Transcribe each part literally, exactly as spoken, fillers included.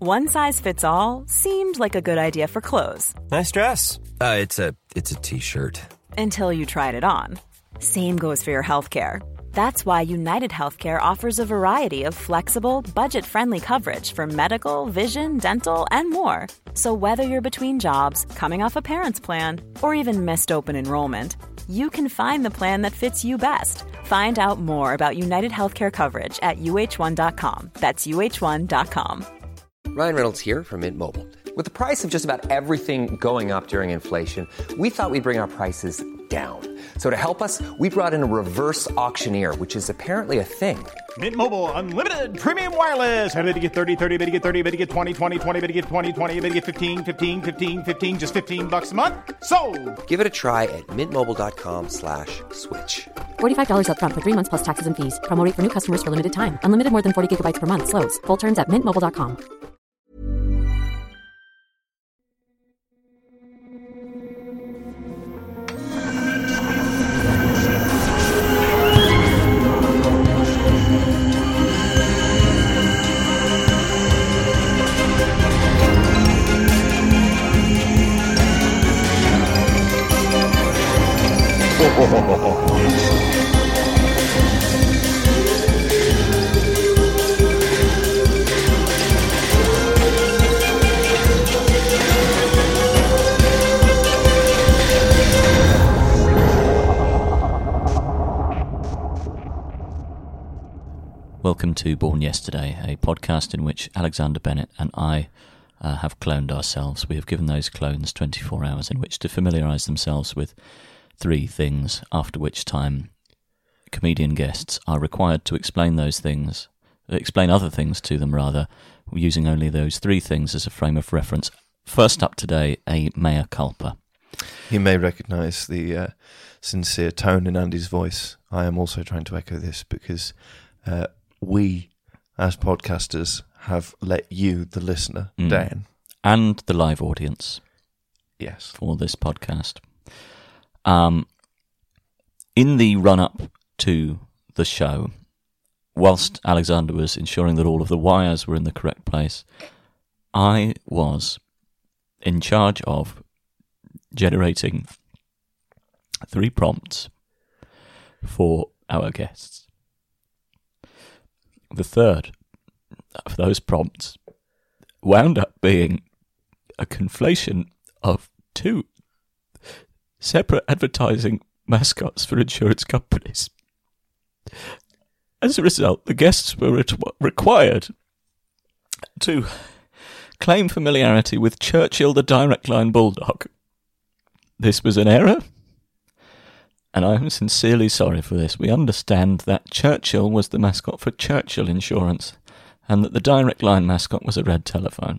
One size fits all seemed like a good idea for clothes. Nice dress. Uh, it's a it's a t-shirt. Until you tried it on. Same goes for your healthcare. That's why United Healthcare offers a variety of flexible, budget-friendly coverage for medical, vision, dental, and more. So whether you're between jobs, coming off a parent's plan, or even missed open enrollment, you can find the plan that fits you best. Find out more about United Healthcare coverage at U H one dot com. That's U H one dot com. Ryan Reynolds here from Mint Mobile. With the price of just about everything going up during inflation, we thought we'd bring our prices down. So to help us, we brought in a reverse auctioneer, which is apparently a thing. Mint Mobile Unlimited Premium Wireless. How to get thirty, thirty, how to get thirty, how to get twenty, twenty, twenty, how to get twenty, twenty, how to get fifteen, fifteen, fifteen, fifteen, just fifteen bucks a month? Sold! Give it a try at mintmobile.com slash switch. forty-five dollars up front for three months plus taxes and fees. Promo rate for new customers for limited time. Unlimited more than forty gigabytes per month. Slows full terms at mint mobile dot com. Welcome to Born Yesterday, a podcast in which Alexander Bennett and I uh, have cloned ourselves. We have given those clones twenty-four hours in which to familiarise themselves with three things, after which time comedian guests are required to explain those things, explain other things to them rather, using only those three things as a frame of reference. First up today, a mea culpa. You may recognise the uh, sincere tone in Andy's voice. I am also trying to echo this because uh, we, as podcasters, have let you, the listener, mm. down. And the live audience. Yes. For this podcast. Um, in the run-up to the show, whilst Alexander was ensuring that all of the wires were in the correct place, I was in charge of generating three prompts for our guests. The third of those prompts wound up being a conflation of two separate advertising mascots for insurance companies. As a result, the guests were re- required to claim familiarity with Churchill the Direct Line Bulldog. This was an error, and I am sincerely sorry for this. We understand that Churchill was the mascot for Churchill Insurance, and that the Direct Line mascot was a red telephone.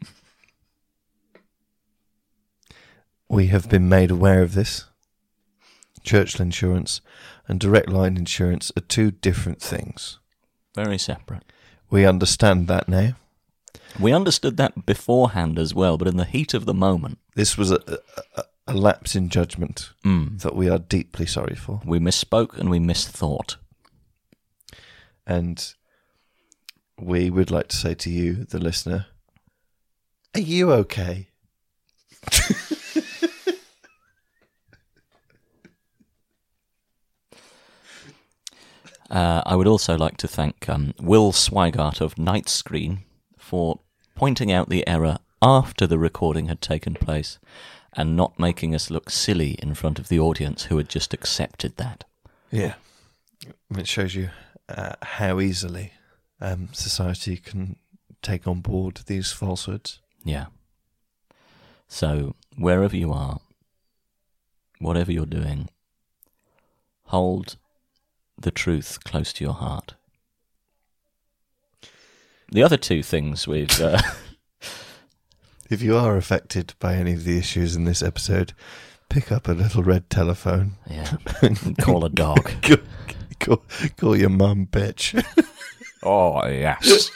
We have been made aware of this. Churchill Insurance and Direct Line Insurance are two different things. Very separate. We understand that now. We understood that beforehand as well, but in the heat of the moment. This was a, a, a lapse in judgment mm. that we are deeply sorry for. We misspoke and we misthought. And we would like to say to you, the listener, are you okay? Uh, I would also like to thank um, Will Swigart of Night Screen for pointing out the error after the recording had taken place and not making us look silly in front of the audience who had just accepted that. Yeah. It shows you uh, how easily um, society can take on board these falsehoods. Yeah. So, wherever you are, whatever you're doing, hold the truth close to your heart. The other two things we've... Uh, if you are affected by any of the issues in this episode, pick up a little red telephone. Yeah, and call a dog. call, call, call your mum, bitch. Oh, yes.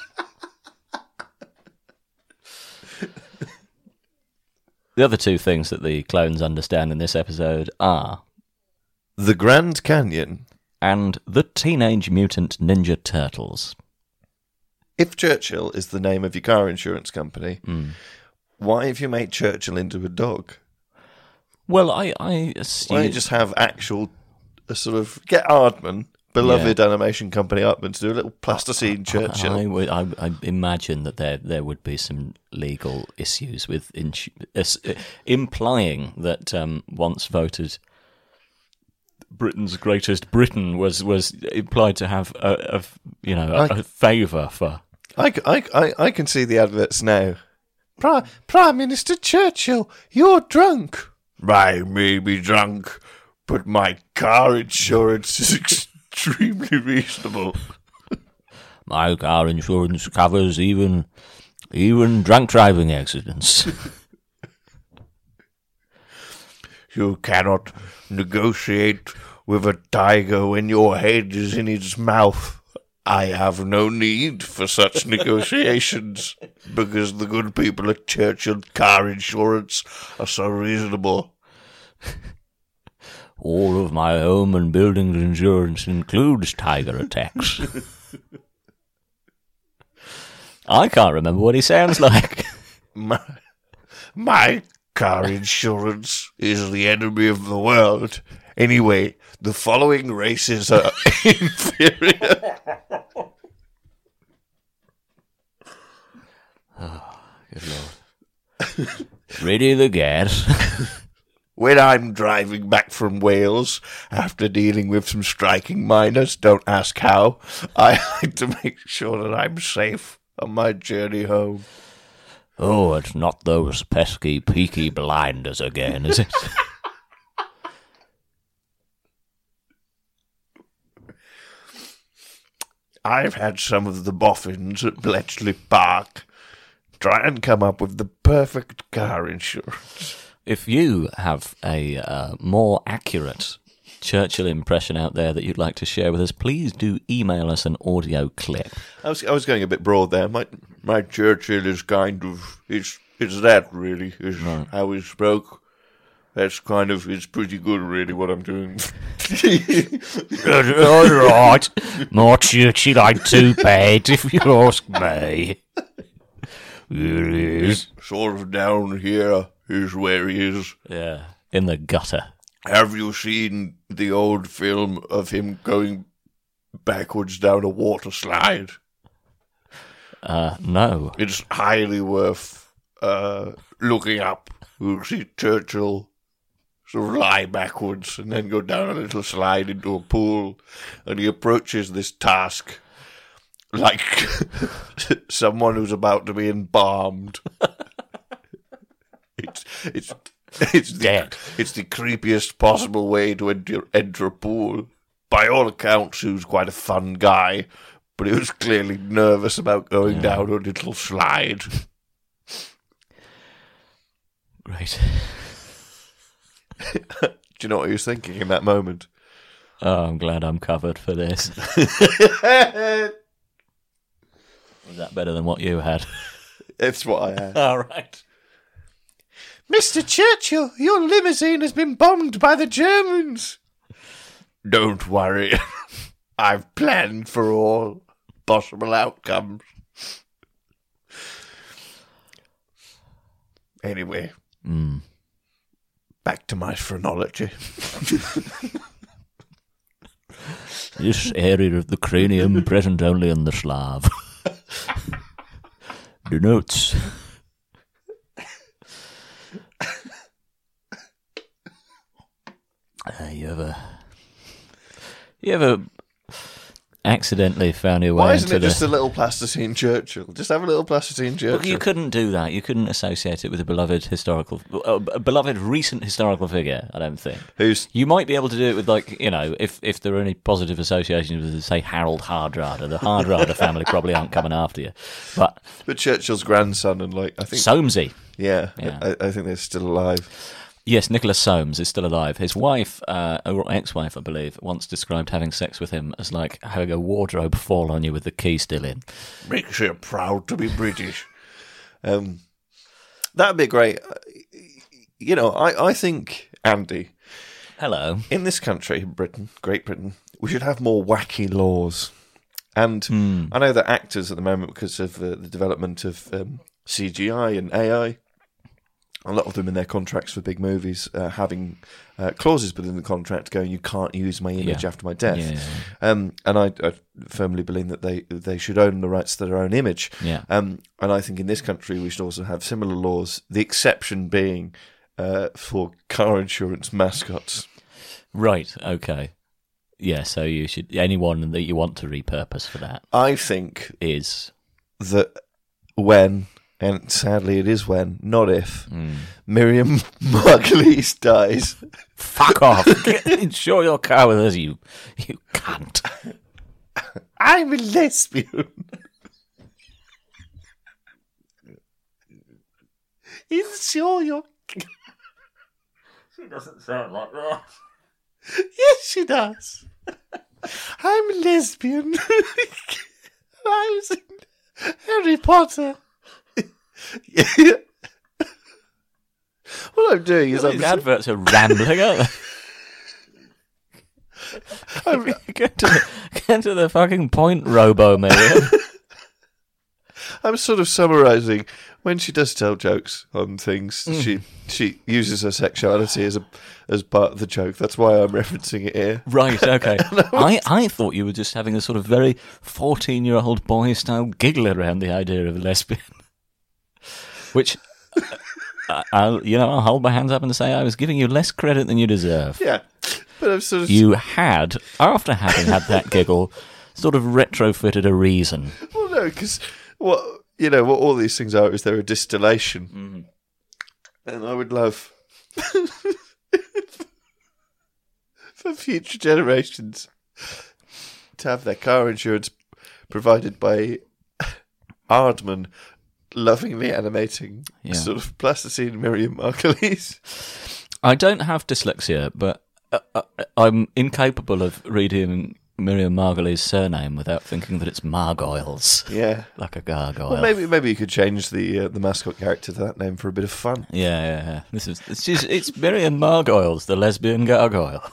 The other two things that the clones understand in this episode are... the Grand Canyon. And the Teenage Mutant Ninja Turtles. if Churchill is the name of your car insurance company, Mm. why have you made Churchill into a dog? Well, I, I Why assume... don't you just have actual, a sort of, get Aardman, beloved Yeah. animation company Aardman, to do a little plasticine Churchill. I, would, I, I imagine that there there would be some legal issues with insu- uh, implying that um, once voted Britain's greatest Britain was, was implied to have a, a you know a, I- a favour for. I, c- I, I, I can see the adverts now. Prime, Prime Minister Churchill, you're drunk. I may be drunk, but my car insurance is extremely reasonable. My car insurance covers even even drunk driving accidents. You cannot negotiate with a tiger when your head is in its mouth. I have no need for such negotiations, because the good people at Churchill Car Insurance are so reasonable. All of my home and buildings insurance includes tiger attacks. I can't remember what he sounds like. My, my car insurance is the enemy of the world. Anyway, the following races are inferior. Good Lord. Ready the gas. When I'm driving back from Wales after dealing with some striking miners, don't ask how, I like to make sure that I'm safe on my journey home. Oh, it's not those pesky, peaky blinders again, is it? I've had some of the boffins at Bletchley Park try and come up with the perfect car insurance. If you have a uh, more accurate Churchill impression out there that you'd like to share with us, please do email us an audio clip. I was I was going a bit broad there. My my Churchill is kind of it's it's that really is Right. how he spoke. That's kind of it's pretty good really what I'm doing. All right. More Churchill ain't too bad, if you ask me. Here he is. Sort of down here is where he is. Yeah, in the gutter. Have you seen the old film of him going backwards down a water slide? Uh, no. It's highly worth uh, looking up. You'll see Churchill sort of lie backwards and then go down a little slide into a pool, and he approaches this task like someone who's about to be embalmed. it's it's it's the, Dead. it's the creepiest possible way to enter, enter a pool. By all accounts, he was quite a fun guy, but he was clearly nervous about going Yeah. down a little slide. Great. Do you know what he was thinking in that moment? Oh, I'm glad I'm covered for this. Was that better than what you had? It's what I had. All right. Mister Churchill, your limousine has been bombed by the Germans. Don't worry. I've planned for all possible outcomes. Anyway, Mm. back to my phrenology. This area of the cranium present only in the Slav denotes uh, you ever you ever accidentally found your way Why isn't into it the just a little plasticine Churchill? Just have a little plasticine Churchill. Well, you couldn't do that. You couldn't associate it with a beloved historical, uh, a beloved recent historical figure. I don't think. Who's You might be able to do it with, like, you know, if if there are any positive associations with, say, Harold Hardrada. The Hardrada family probably aren't coming after you, but but Churchill's grandson and like I think Somesy. yeah, Yeah. I, I think they're still alive. Yes, Nicholas Soames is still alive. His wife, uh, or ex-wife, I believe, once described having sex with him as like having a wardrobe fall on you with the key still in. Makes you proud to be British. Um, that'd be great. You know, I, I think, Andy, Hello. in this country, Britain, Great Britain, we should have more wacky laws. And Mm. I know that actors at the moment, because of uh, the development of um, C G I and A I, a lot of them in their contracts for big movies uh, having uh, clauses within the contract going, you can't use my image Yeah. after my death. Yeah, yeah, Um, and I, I firmly believe that they they should own the rights to their own image. Yeah. Um, and I think in this country we should also have similar laws, the exception being uh, for car insurance mascots. Right, okay. Yeah, so you should, anyone that you want to repurpose for that I think is... that when, and sadly it is when, not if, Mm. Miriam Margolyes dies. Fuck off! Get, insure your car with us, you, you cunt. I'm a lesbian. Insure your... She doesn't sound like that. Yes, she does. I'm a lesbian. I was in Harry Potter. Yeah. What I'm doing is I'm... These adverts are rambling, aren't they? get, to the, get to the fucking point, Robo Miriam. I'm sort of summarising. When she does tell jokes on things, Mm. she she uses her sexuality as a as part of the joke. That's why I'm referencing it here. Right, okay. I, I thought you were just having a sort of very fourteen-year-old boy-style giggle around the idea of a lesbian. Which, uh, I'll, you know, I'll hold my hands up and say I was giving you less credit than you deserve. Yeah, but I'm sort of You had, after having had that giggle, sort of retrofitted a reason. well, no, because what you know what all these things are is they're a distillation, and I would love for future generations to have their car insurance provided by Aardman, lovingly animating Yeah. sort of plasticine Miriam Margolyes. I don't have dyslexia, but uh, uh, I'm incapable of reading Miriam Margolyes' surname without thinking that it's Margoyles, Yeah. like a gargoyle. Well, maybe maybe you could change the uh, the mascot character to that name for a bit of fun. Yeah, yeah, yeah. This is it's just, it's Miriam Margoyles, the lesbian gargoyle.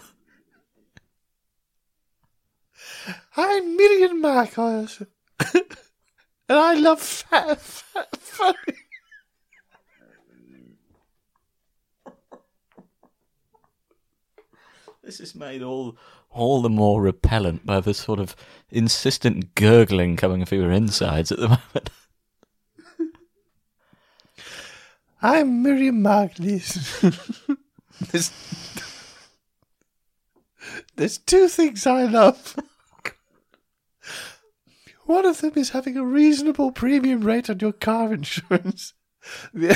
I'm Miriam Margolyes, and I love fat, fat, funny. This is made all all the more repellent by the sort of insistent gurgling coming through your insides at the moment. I'm Miriam Margolyes. there's, there's two things I love. One of them is having a reasonable premium rate on your car insurance. The-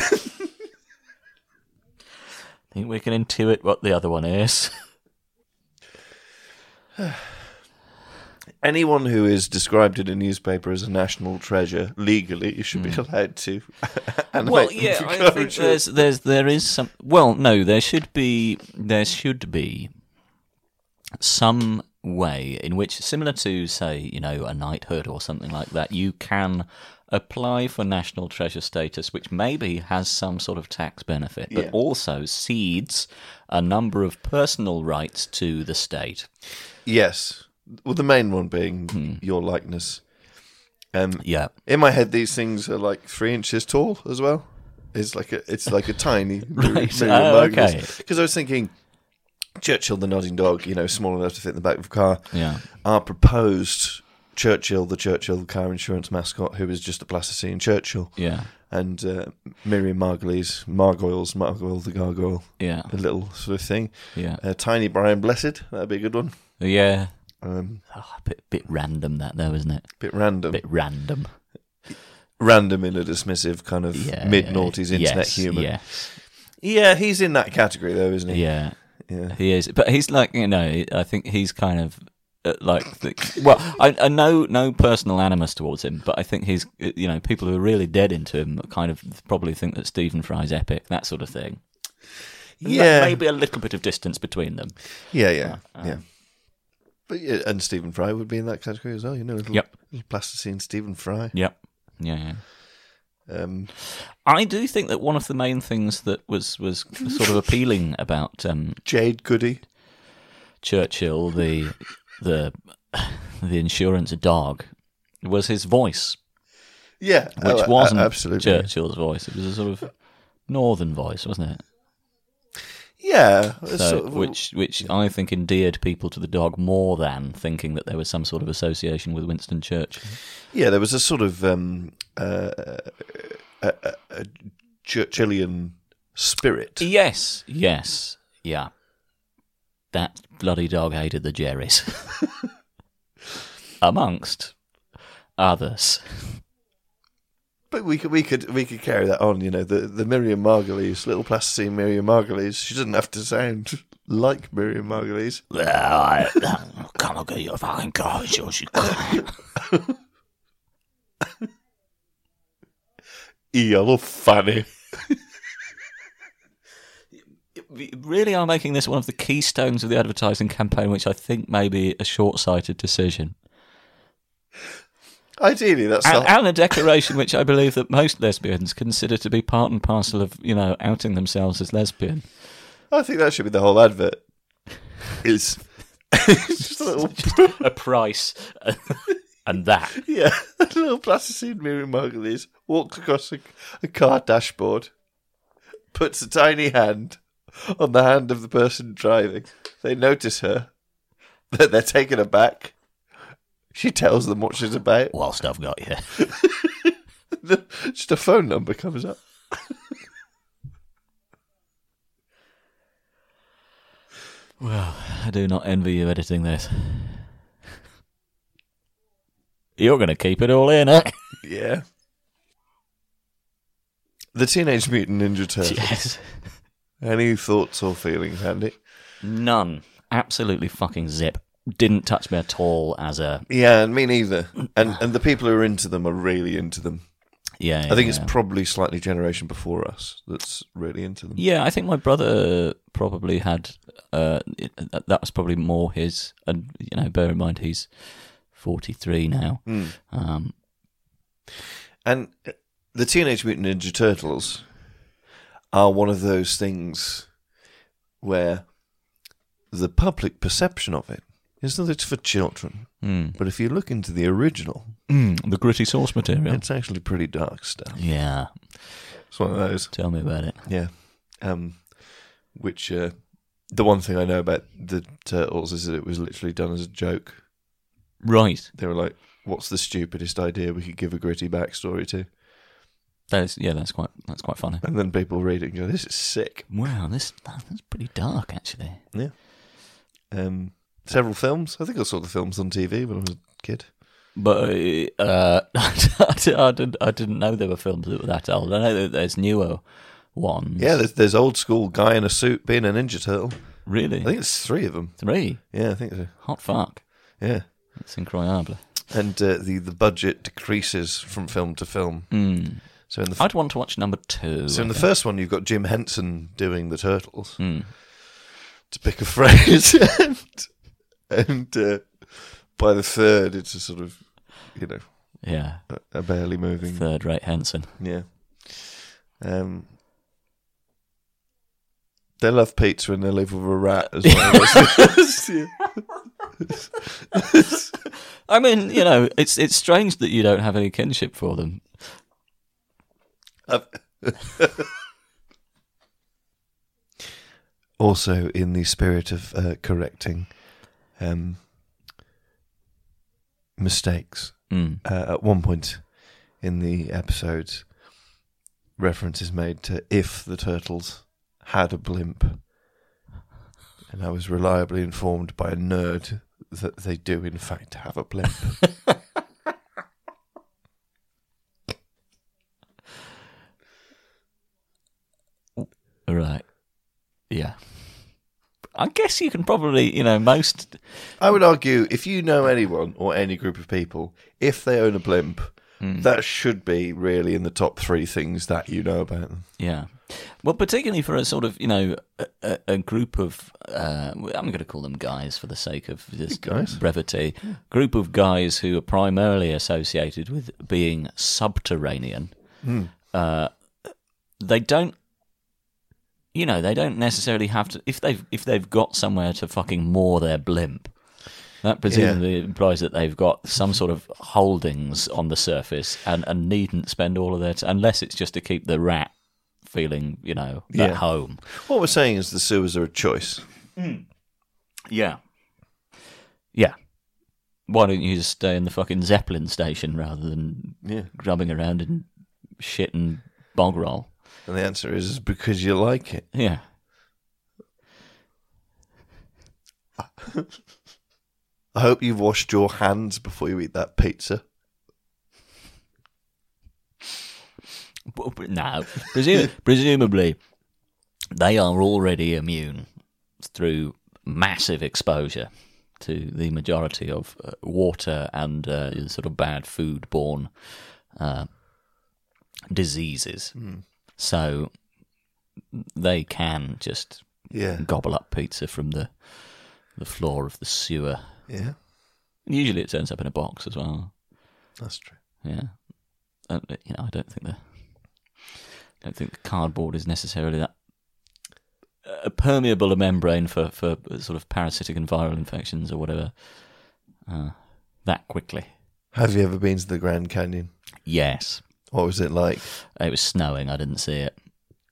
Think we can intuit what the other one is. Anyone who is described in a newspaper as a national treasure legally should be allowed to. animate Well, them yeah, for I car think insurance. there's there's there is some. Well, no, there should be there should be some way in which, similar to, say, you know, a knighthood or something like that, you can apply for national treasure status, which maybe has some sort of tax benefit, but Yeah. also cedes a number of personal rights to the state. Yes. Well, the main one being Hmm. your likeness. Um, Yeah. in my head, these things are like three inches tall as well. It's like a, it's like a tiny Right. Oh, okay. Because I was thinking, Churchill the nodding dog, you know, small enough to fit in the back of a car. Yeah. Our proposed Churchill, the Churchill car insurance mascot, who is just a plasticine Churchill, Yeah. and uh, Miriam Margolyes, Margoyles, Margoyle the gargoyle, Yeah. a little sort of thing. Yeah. Uh, tiny Brian Blessed, that'd be a good one. Yeah. Um, Oh, a bit, bit random that though, isn't it? bit random. Bit random. Random in a dismissive kind of Yeah. mid-noughties internet yes, humour. Yes. Yeah, he's in that category though, isn't he? Yeah. Yeah. He is, but he's like, you know, I think he's kind of uh, like, the, well, I, I know no personal animus towards him, but I think he's, uh, you know, people who are really dead into him kind of probably think that Stephen Fry's epic, that sort of thing. And Yeah. there may be a little bit of distance between them. Yeah, yeah, um, yeah. But yeah, and Stephen Fry would be in that category as well, you know, little, Yep. little plasticine Stephen Fry. Yep. Yeah, yeah. Um, I do think that one of the main things that was, was sort of appealing about um, Jade Goody. Churchill, the the the insurance dog, was his voice, Yeah, which oh, wasn't a- absolutely. yeah. Churchill's voice. It was a sort of northern voice, wasn't it? Yeah, it's So, sort of- which which I think endeared people to the dog more than thinking that there was some sort of association with Winston Churchill. yeah, there was a sort of um, uh, a, a, a Churchillian spirit. Yes, yes, yeah. That bloody dog hated the Jerrys, amongst others. But we could we could we could carry that on, you know. The the Miriam Margolyes, little plasticine Miriam Margolyes. She doesn't have to sound like Miriam Margolyes. Well, I can't get your fucking gosh, or she You're funny. really are making this one of the keystones of the advertising campaign, which I think may be a short-sighted decision. Ideally, that's And, not. and a declaration which I believe that most lesbians consider to be part and parcel of, you know, outing themselves as lesbian. I think that should be the whole advert. Is just a little, A price and that. yeah, a little plasticine Miriam Margolyes walks across a, a car dashboard, puts a tiny hand on the hand of the person driving. They notice her, that they're taken aback. She tells them what she's about. Whilst I've got you. Just a phone number comes up. Well, I do not envy you editing this. You're going to keep it all in, eh? Yeah. The Teenage Mutant Ninja Turtles. Yes. Any thoughts or feelings, Andy? None. Absolutely fucking zip. Didn't touch me at all as a... Yeah, and me neither. And and the people who are into them are really into them. Yeah, I think yeah. it's probably slightly generation before us that's really into them. Yeah, I think my brother probably had... Uh, it, that was probably more his... And, you know, bear in mind, he's forty-three now. Mm. Um, And the Teenage Mutant Ninja Turtles are one of those things where the public perception of it is that it's for children. mm, But if you look into the original, mm, the gritty source material. it's actually pretty dark stuff. Yeah, It's one of those. tell me about it. Yeah. Um, which, uh, the one thing I know about the Turtles is that it was literally done as a joke. Right. They were like, what's the stupidest idea we could give a gritty backstory to? That's, yeah, that's quite that's quite funny. And then people read it and go, this is sick. Wow, this that's pretty dark, actually. Yeah. Um, several films. I think I saw the films on T V when I was a kid. But uh, I, didn't, I didn't know there were films that were that old. I know that there's newer ones. Yeah, there's, there's old school guy in a suit being a Ninja Turtle. Really? I think it's three of them. Three? Yeah, I think so. Hot fuck. Yeah. It's incroyable. And uh, the, the budget decreases from film to film. Mm. So in the f- I'd want to watch number two. so in I the think. first one, you've got Jim Henson doing the Turtles, Mm. to pick a phrase. and and uh, by the third, it's a sort of, you know, Yeah. a, a barely moving. Third rate Henson. Yeah. Um, they love pizza and they live with a rat as well. I mean, you know, it's it's strange that you don't have any kinship for them. Also, in the spirit of uh, correcting um, mistakes, Mm. uh, at one point in the episode, reference is made to if the Turtles had a blimp. And I was reliably informed by a nerd that they do, in fact, have a blimp. Right. Yeah. I guess you can probably, you know, most... I would argue, if you know anyone or any group of people, if they own a blimp, Mm. that should be really in the top three things that you know about them. Yeah. Well, particularly for a sort of, you know, a, a, a group of, uh, I'm going to call them guys for the sake of this Guys. brevity, group of guys who are primarily associated with being subterranean. Mm. Uh, they don't, you know, they don't necessarily have to, if they've, if they've got somewhere to fucking moor their blimp, That presumably yeah. implies that they've got some sort of holdings on the surface and, and needn't spend all of their time, unless it's just to keep the rat feeling, you know, at yeah. home. What we're saying is the sewers are a choice. Mm. Yeah. Yeah. Why don't you just stay in the fucking Zeppelin station rather than yeah. grubbing around in shit and bog roll? And the answer is, is because you like it. Yeah. I hope you've washed your hands before you eat that pizza. No, Presum- presumably they are already immune through massive exposure to the majority of uh, water and uh, sort of bad food-borne uh, diseases. Mm. So they can just yeah. gobble up pizza from the the floor of the sewer. Yeah. Usually it turns up in a box as well. That's true. Yeah. Uh, you know, I don't think the I don't think the cardboard is necessarily that uh, permeable a membrane for, for sort of parasitic and viral infections or whatever uh, that quickly. Have you ever been to the Grand Canyon? Yes. What was it like? It was snowing. I didn't see it.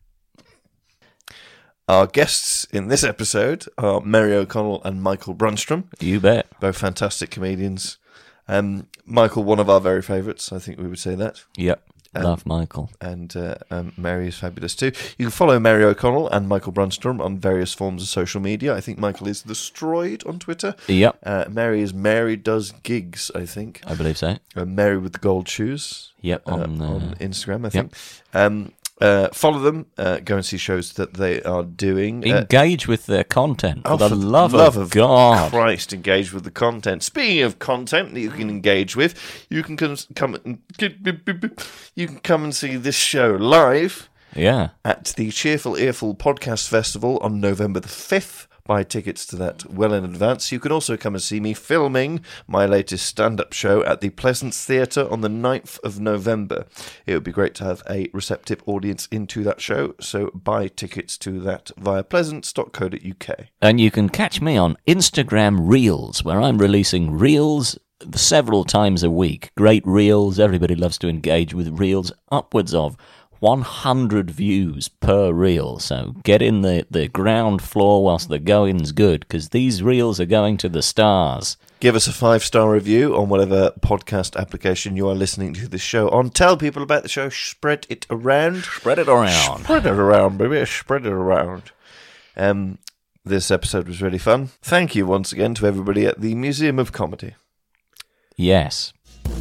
Our guests in this episode are Mary O'Connell and Michael Brunstrom. You bet. Both fantastic comedians. Um, Michael, one of our very favourites, I think we would say that. Yep. Um, Love Michael. And uh, um, Mary is fabulous too. You can follow Mary O'Connell and Michael Brunstrom on various forms of social media. I think Michael is Destroyed on Twitter. Yep. Uh, Mary is Mary Does Gigs, I think. I believe so. Uh, Mary with the Gold Shoes. Yep. On, uh, uh, on Instagram, I think. Yep. Um, Uh, follow them. Uh, go and see shows that they are doing. Engage uh, with their content. For oh, the for love, love of, of God, Christ! Engage with the content. Speaking of content that you can engage with, you can come, come and you can come and see this show live. Yeah, at the Cheerful Earful Podcast Festival on November the fifth. Buy tickets to that well in advance. You can also come and see me filming my latest stand-up show at the Pleasance Theatre on the ninth of November. It would be great to have a receptive audience into that show, so buy tickets to that via pleasance dot co dot uk. And you can catch me on Instagram Reels, where I'm releasing Reels several times a week. Great Reels. Everybody loves to engage with Reels. Upwards of one hundred views per reel, so get in the, the ground floor whilst the going's good, because these reels are going to the stars. Give us a five-star review on whatever podcast application you are listening to this show on. Tell people about the show. Spread it around. Spread it around. Spread it around, baby. Spread it around. Um, this episode was really fun. Thank you once again to everybody at the Museum of Comedy. Yes.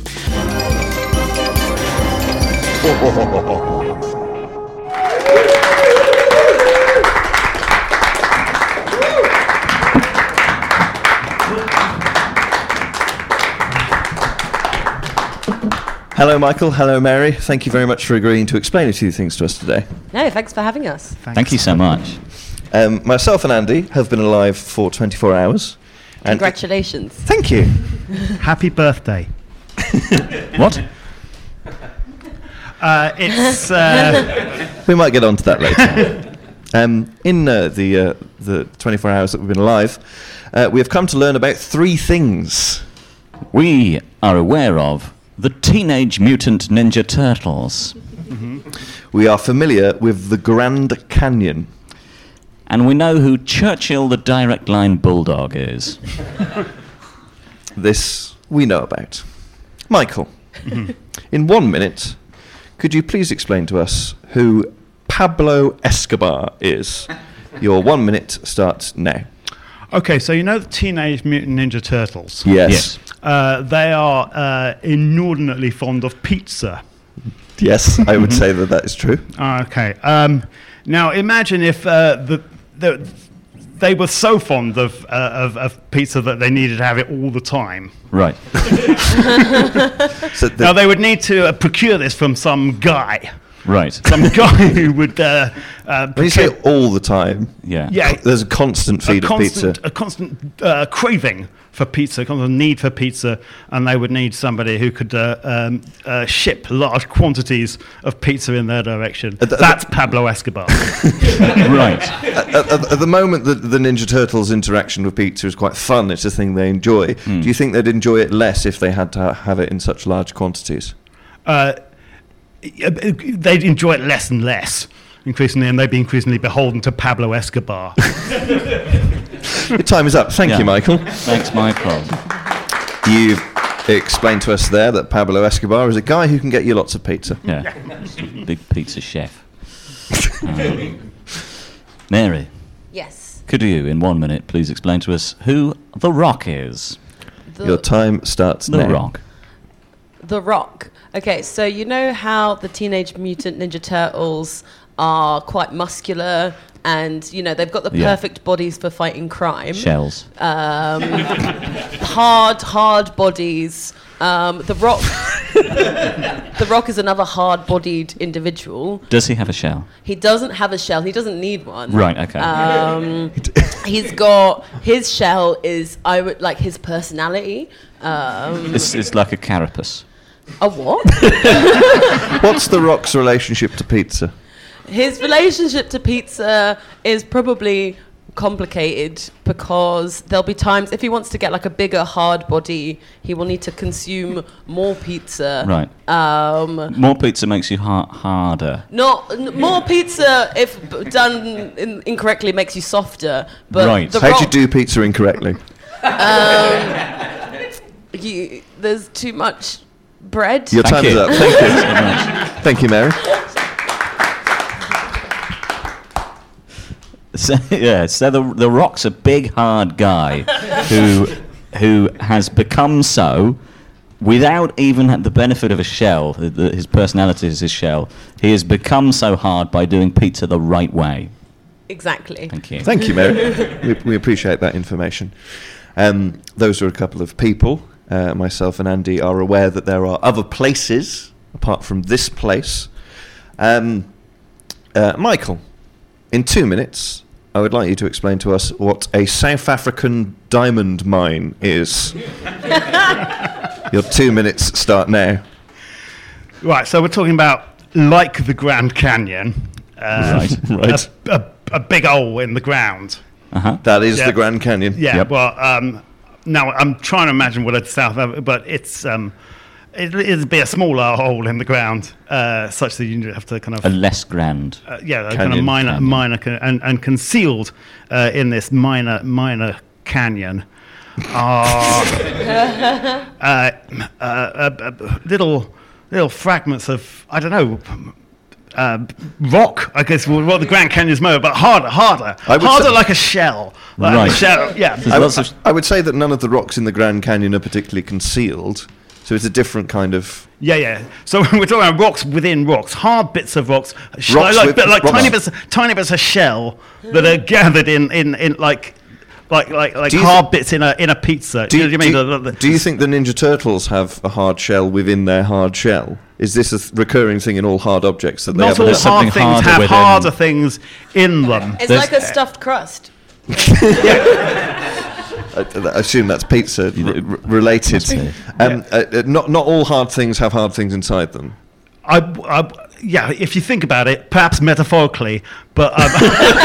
Hello, Michael. Hello, Mary. Thank you very much for agreeing to explain a few things to us today. No, thanks for having us. Thanks. Thank you so much. Um, myself and Andy have been alive for twenty-four hours. And congratulations. Thank you. Happy birthday. What? Uh, it's. Uh... We might get on to that later. um, in uh, the uh, the twenty-four hours that we've been alive, uh, we have come to learn about three things. We are aware of the Teenage Mutant Ninja Turtles. Mm-hmm. We are familiar with the Grand Canyon. And we know who Churchill the Direct Line Bulldog is. This we know about. Michael, mm-hmm. in one minute, could you please explain to us who Pablo Escobar is? Your one minute starts now. Okay, so you know the Teenage Mutant Ninja Turtles? Yes. yes. Uh, they are uh, inordinately fond of pizza. Yes, I would say that that is true. Okay. Um, now, imagine if uh, the, the they were so fond of, uh, of of pizza that they needed to have it all the time. Right. So the now, they would need to uh, procure this from some guy. Right. Some guy who would. Uh, uh, When you say all the time, Yeah. yeah, there's a constant feed a of constant, pizza. a constant uh, craving for pizza, a constant need for pizza, and they would need somebody who could uh, um, uh, ship large quantities of pizza in their direction. At the- That's Pablo Escobar. Right. At, at, at the moment, the, the Ninja Turtles' interaction with pizza is quite fun. It's a thing they enjoy. Hmm. Do you think they'd enjoy it less if they had to have it in such large quantities? Uh, they'd enjoy it less and less, increasingly, and they'd be increasingly beholden to Pablo Escobar. Your time is up. Thank Yeah. you, Michael. Thanks, Michael. You've explained to us there that Pablo Escobar is a guy who can get you lots of pizza. Yeah. Big pizza chef. Um, Mary, Yes. could you, in one minute, please explain to us who The Rock is? The, Your time starts The now. Rock. The Rock. Okay, so you know how the Teenage Mutant Ninja Turtles are quite muscular and, you know, they've got the Yeah. perfect bodies for fighting crime. Shells. Um, hard, hard bodies. Um, the Rock. The Rock is another hard-bodied individual. Does he have a shell? He doesn't have a shell. He doesn't need one. Right, okay. Um, he's got his shell is I would like his personality. Um, It's, it's like a carapace. a what? What's The Rock's relationship to pizza? His relationship to pizza is probably complicated because there'll be times if he wants to get like a bigger hard body, he will need to consume more pizza. Right. Um, More pizza makes you ha- harder. not n- more pizza if b- done in- incorrectly makes you softer. But Right. the How'd Rock, you do pizza incorrectly? you, there's too much bread. Your Thank time is you. up. Thank you. Thank you, Mary. So, yeah, so the the Rock's a big, hard guy who who has become so without even had the benefit of a shell. The, the, his personality is his shell. He has become so hard by doing pizza the right way. Exactly. Thank you. Thank you, Mary. we, we appreciate that information. Um, those are a couple of people. Uh, myself and Andy are aware that there are other places apart from this place. Um, uh, Michael, in two minutes, I would like you to explain to us what a South African diamond mine is. Your two minutes start now. Right, so we're talking about like the Grand Canyon. Uh, Right, right. A, a, a big hole in the ground. Uh-huh. That is Yeah. the Grand Canyon. Yeah, Yep. well, um, now I'm trying to imagine what it's South Africa, but it's um, it, it'd be a smaller hole in the ground, uh, such that you have to kind of A less grand. uh, yeah, a kind of Canyon. minor, Canyon. minor, con- and, and concealed uh, in this minor, minor canyon are uh, uh, uh, uh, little, little fragments of I don't know. Uh, rock, I guess, well, what the Grand Canyon's more, but harder, harder, I would harder say- like a shell, like Right. a shell. Yeah, There's I, lots would- of I would say that none of the rocks in the Grand Canyon are particularly concealed, so it's a different kind of... Yeah, yeah. So we're talking about rocks within rocks, hard bits of rocks, sh- Rocks like, with- bit- like rocks. tiny bits, tiny bits of shell that are gathered in, in, in like, like, like, like Do you hard thi- bits in a in a pizza. Do you you, know what I do, mean? you, The- the- do you think the Ninja Turtles have a hard shell within their hard shell? Is this a th- recurring thing in all hard objects that they not have? all there's hard something things harder have within- harder things in them. It's There's- like a stuffed crust. I, I assume that's pizza r- r- related. Must be. Um, uh, uh, not not all hard things have hard things inside them. I, I, yeah, if you think about it, perhaps metaphorically, but um,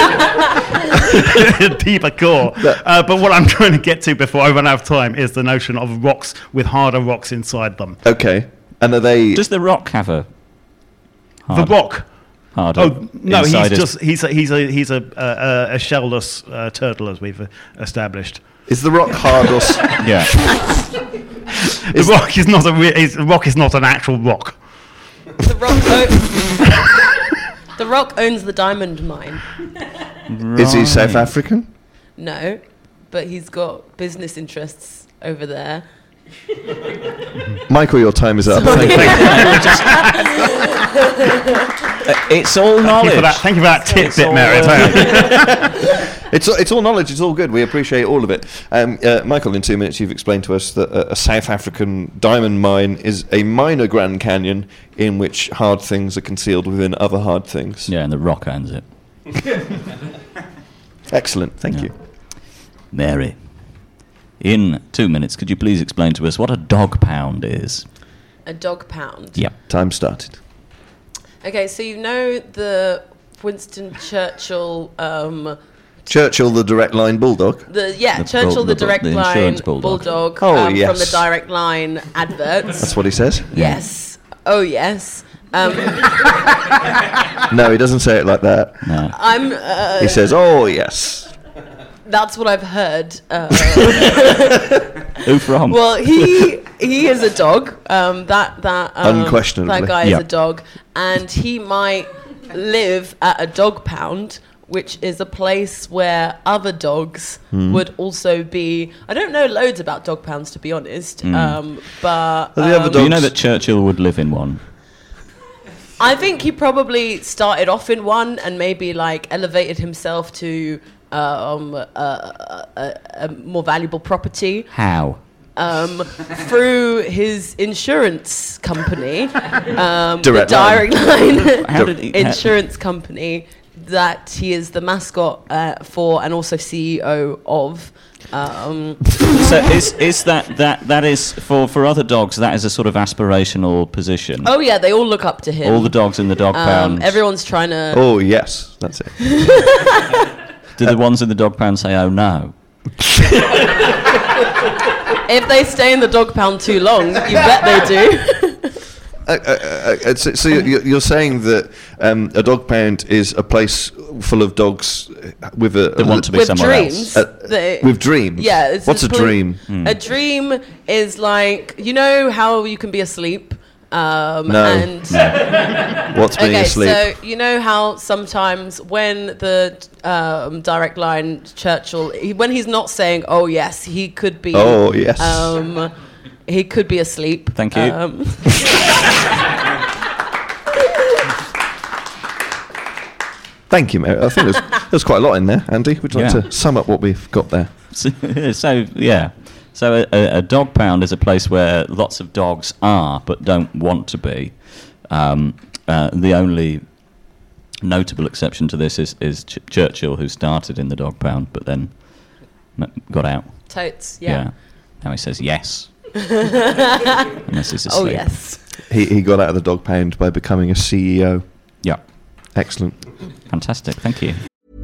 deeper core. Uh, but what I'm trying to get to before I run out of time is the notion of rocks with harder rocks inside them. Okay, and are they? Does the Rock have a The hard, rock. harder Oh no, he's inside his- just he's a he's a he's a a, a shellless uh, turtle, as we've uh, established. Is the rock hard or? s- Yeah. The rock is not a re- is, the rock is not an actual rock. The Rock, o- the Rock owns the diamond mine. Is he South African? No, but he's got business interests over there. Michael, your time is up. Thank you. It's all Thank you knowledge. for that. Thank you for that It's tidbit, all Mary. learning. It's it's all knowledge. It's all good. We appreciate all of it. Um, uh, Michael, in two minutes, you've explained to us that a, a South African diamond mine is a minor Grand Canyon in which hard things are concealed within other hard things. Yeah, and the Rock owns it. Excellent. Thank Yeah. you. Mary, in two minutes, could you please explain to us what a dog pound is? A dog pound. Yep. Time started. Okay, so you know the Winston Churchill, um, Churchill, the Direct Line Bulldog. the yeah, The Churchill, bull- the the bu- Direct the Line insurance bulldog. bulldog, Oh, um, yes. from the Direct Line adverts. That's what he says. Yes. Oh, yes. Um, No, he doesn't say it like that. No. I'm. Uh, He says, "Oh yes." that's what I've heard. Uh, Who from? well, he he is a dog. Um, that that um, Unquestionably. that guy Yeah. is a dog, and he might live at a dog pound, which is a place where other dogs Hmm. would also be. I don't know loads about dog pounds, to be honest, um, but Are the other um, Do you know dogs- that Churchill would live in one? I think he probably started off in one and maybe like elevated himself to um, a, a, a, a more valuable property How? um, through his insurance company, um, Direct the Direct Line, How did he- how- insurance company that he is the mascot uh, for and also C E O of. Um, So is is that that that is for for other dogs? That is a sort of aspirational position. oh yeah, they all look up to him. All the dogs in the dog um, pound. everyone's trying to. Oh yes, that's it. Do the ones in the dog pound say, "Oh no"? If they stay in the dog pound too long, you bet they do. Uh, uh, uh, so so you're, you're saying that um, a dog pound is a place full of dogs with a That want to be With somewhere dreams. else. Uh, They- with dreams. Yeah. It's What's a poli- dream? A dream is like, you know how you can be asleep? Um, No. And What's being okay, asleep? so you know how sometimes when the um, Direct Line Churchill, he, when he's not saying, "Oh yes," he could be. Oh, yes. Um, he could be asleep. Thank you. Um, Thank you, Mary. I think there's, there's quite a lot in there. Andy, would you like Yeah. to sum up what we've got there? So, so yeah, so a, a, a dog pound is a place where lots of dogs are but don't want to be. Um, uh, the only notable exception to this is, is Ch- Churchill, who started in the dog pound but then m- got out. totes. Yeah. Now he says yes. Unless he's Oh asleep. yes. He he got out of the dog pound by becoming a C E O. Yeah. Excellent. Fantastic. Thank you.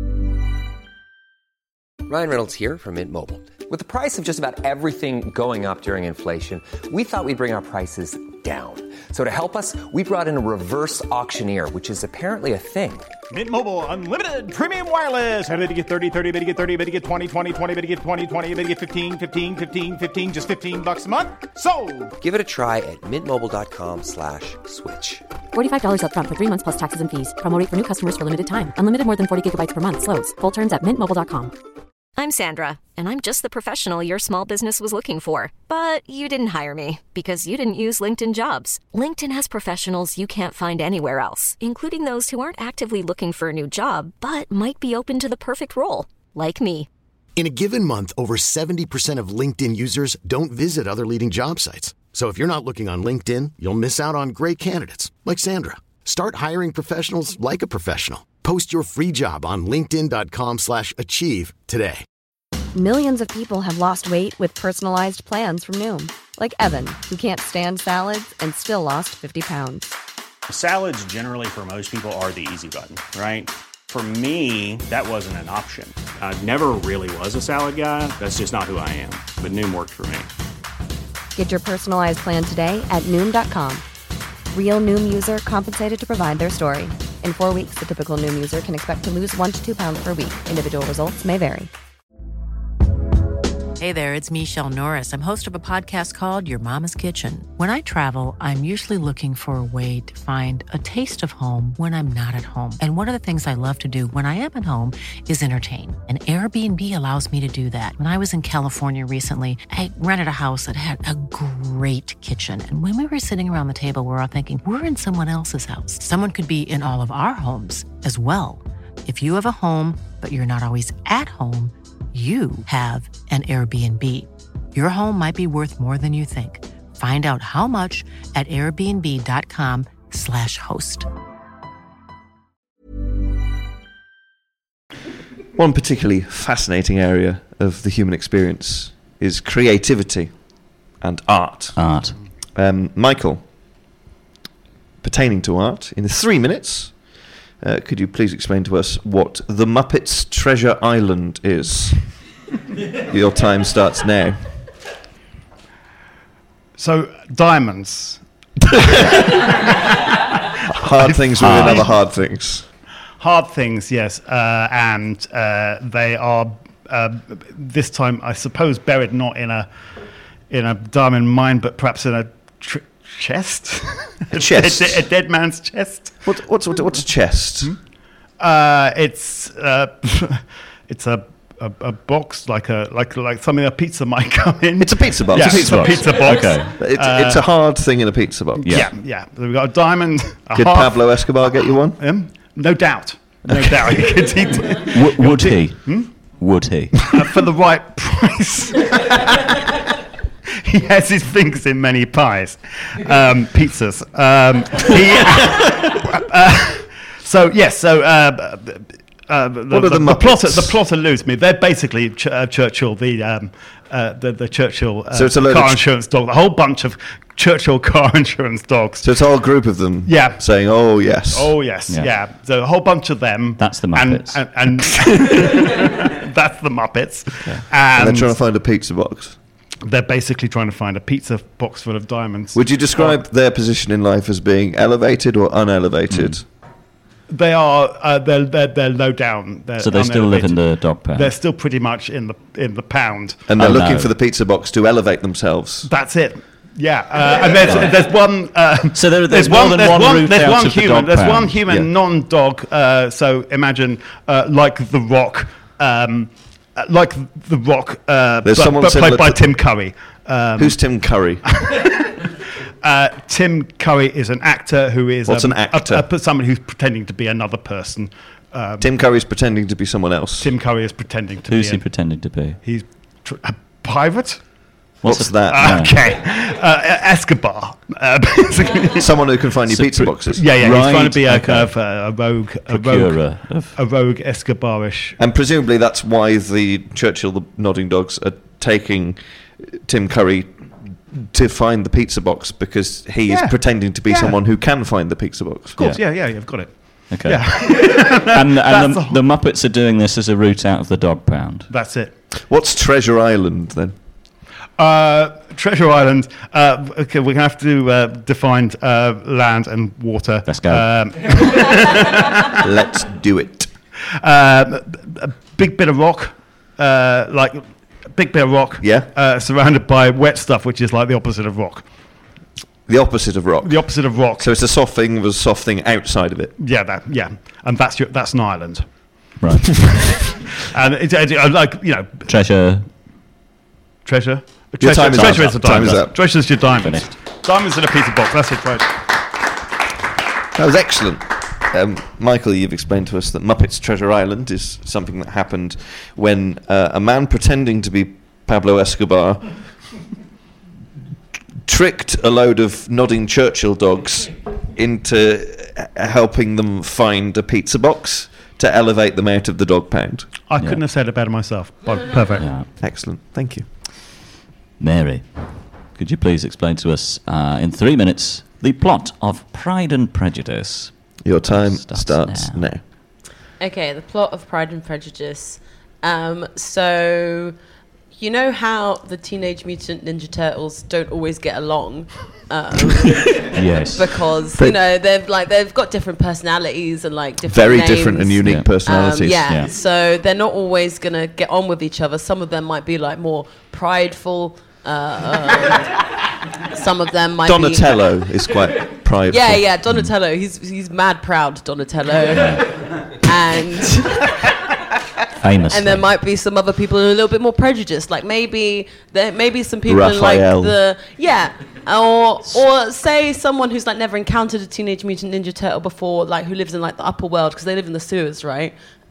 Ryan Reynolds here from Mint Mobile. With the price of just about everything going up during inflation, we thought we'd bring our prices down. So to help us, we brought in a reverse auctioneer, which is apparently a thing. Mint Mobile Unlimited Premium Wireless. How to get thirty, thirty, how to get thirty, how to get twenty, twenty, twenty, how to get twenty, twenty, how to get fifteen, fifteen, fifteen, fifteen, just fifteen bucks a month? Sold! Give it a try at mintmobile.com slash switch. forty-five dollars up front for three months plus taxes and fees. Promo rate for new customers for limited time. Unlimited more than forty gigabytes per month. Slows full terms at mint mobile dot com. I'm Sandra, and I'm just the professional your small business was looking for. But you didn't hire me because you didn't use LinkedIn Jobs. LinkedIn has professionals you can't find anywhere else, including those who aren't actively looking for a new job, but might be open to the perfect role, like me. In a given month, over seventy percent of LinkedIn users don't visit other leading job sites. So if you're not looking on LinkedIn, you'll miss out on great candidates like Sandra. Start hiring professionals like a professional. Post your free job on linkedin dot com slash achieve today. Millions of people have lost weight with personalized plans from Noom. Like Evan, who can't stand salads and still lost fifty pounds. Salads generally for most people are the easy button, right? For me, that wasn't an option. I never really was a salad guy. That's just not who I am. But Noom worked for me. Get your personalized plan today at Noom dot com. Real Noom user compensated to provide their story. In four weeks, the typical Noom user can expect to lose one to two pounds per week. Individual results may vary. Hey there, it's Michelle Norris. I'm host of a podcast called Your Mama's Kitchen. When I travel, I'm usually looking for a way to find a taste of home when I'm not at home. And one of the things I love to do when I am at home is entertain. And Airbnb allows me to do that. When I was in California recently, I rented a house that had a great kitchen. And when we were sitting around the table, we were all thinking, we're in someone else's house. Someone could be in all of our homes as well. If you have a home but you're not always at home, you have an Airbnb. Your home might be worth more than you think. Find out how much at airbnb.com slash host. One particularly fascinating area of the human experience is creativity and art. Art. Um, Michael, pertaining to art, in three minutes, uh, could you please explain to us what the Muppets Treasure Island is? Your time starts now. So, diamonds. Hard things with hard. other hard things. Hard things, yes. Uh, and uh, they are, uh, this time, I suppose, buried not in a in a diamond mine, but perhaps in a tr- chest? A chest? a, a dead man's chest. What, what's, what, what's a chest? Hmm? Uh, it's uh, it's a, a a box, like a like like something a pizza might come in. It's a pizza box. Yeah, It's a pizza box. pizza box. Okay. It's, Uh, it's a hard thing in a pizza box. Yeah, yeah. So we've got a diamond. A Did half, Pablo Escobar get you one? Um, no doubt. No doubt. He could, he did. W- would he? Would he? Uh, for the right price. He has his fingers in many pies, um, pizzas. Um, he, uh, so yes, so uh, uh, the, What are the the plot? Muppets? The plot eludes me. They're basically Ch- uh, Churchill, the um, uh, the, the Churchill uh, So it's a load car of ch- insurance dog. A whole bunch of Churchill car insurance dogs. So it's a whole group of them Yeah. saying, oh, yes. Oh yes, Yeah. yeah. So a whole bunch of them. That's the and- Muppets. And, and, that's the Muppets. And And, they're trying to find a pizza box. they're basically trying to find a pizza box full of diamonds. Would you describe their position in life as being elevated or unelevated? They are. Uh, they're, they're they're low down. They're So they still live in unelevated. the dog pound. They're still pretty much in the in the pound. And they're Oh, looking no. for the pizza box to elevate themselves. That's it. Yeah, uh, and there's there's one. Uh, So there- there's more than there's one route There's out one of the human. dog There's pound. one human Yeah. non-dog. Uh, so imagine uh, like the Rock. Um, uh, like the Rock, uh, There's but, someone but similar played by to- Tim Curry. Um, Who's Tim Curry? Uh, Tim Curry is an actor who is What's um, an actor? A, a, someone who's pretending to be another person. Um, Tim Curry's pretending to be someone else. Tim Curry is pretending to Who's be he an- pretending to be? he's tr- a pirate. What's a- that? Uh, okay, uh, Escobar. Uh, basically. Someone who can find you So pizza pre- boxes. Yeah, yeah. Right, He's trying to be a, okay. kind of, uh, a rogue, a rogue, Procurer of- a rogue Escobarish. And presumably that's why the Churchill, the Nodding Dogs, are taking Tim Curry to find the pizza box because he Yeah. is pretending to be Yeah. someone who can find the pizza box. Of course, yeah, yeah, you've got it. Okay. Yeah, And, and That's the, the- the Muppets are doing this as a route out of the dog pound. that's it. What's Treasure Island then? Uh, Treasure Island. Uh, okay, we're gonna have to uh, define uh, land and water. Let's go. Um, Let's do it. uh, a big bit of rock, uh, like a big bit of rock. Yeah. Uh, surrounded by wet stuff, which is like the opposite of rock. The opposite of rock. The opposite of rock. So it's a soft thing with a soft thing outside of it. yeah, that yeah, and that's your, that's an island. Right. And it's it, uh, like you know, Treasure. treasure. Your treasure time is treasure up. is a Time diamond. is up. Treasure's your diamonds. Finished. Diamonds in a pizza box. That's it, right? That was excellent. Um, Michael, you've explained to us that Muppets Treasure Island is something that happened when uh, a man pretending to be Pablo Escobar tricked a load of nodding Churchill dogs into uh, helping them find a pizza box to elevate them out of the dog pound. I couldn't have said it better myself. But perfect. Yeah. Excellent. Thank you. Mary, could you please explain to us uh, in three minutes the plot of Pride and Prejudice? Your time Starts starts, now. now. Okay, the plot of Pride and Prejudice. Um, so, you know how the Teenage Mutant Ninja Turtles don't always get along? Um, Yes. because They- you know they've like they've got different personalities and like different Very names. different and unique Yeah. personalities. Um, yeah, Yeah. so they're not always gonna get on with each other. Some of them might be like more prideful. Uh, um, some of them might be. Donatello is quite prideful. Yeah, yeah, Donatello. He's he's mad proud, Donatello, and Famous. and there might be some other people who are a little bit more prejudiced. Like maybe there maybe some people in Raphael. like the yeah, or or say someone who's like never encountered a Teenage Mutant Ninja Turtle before, like who lives in like the upper world because they live in the sewers, right?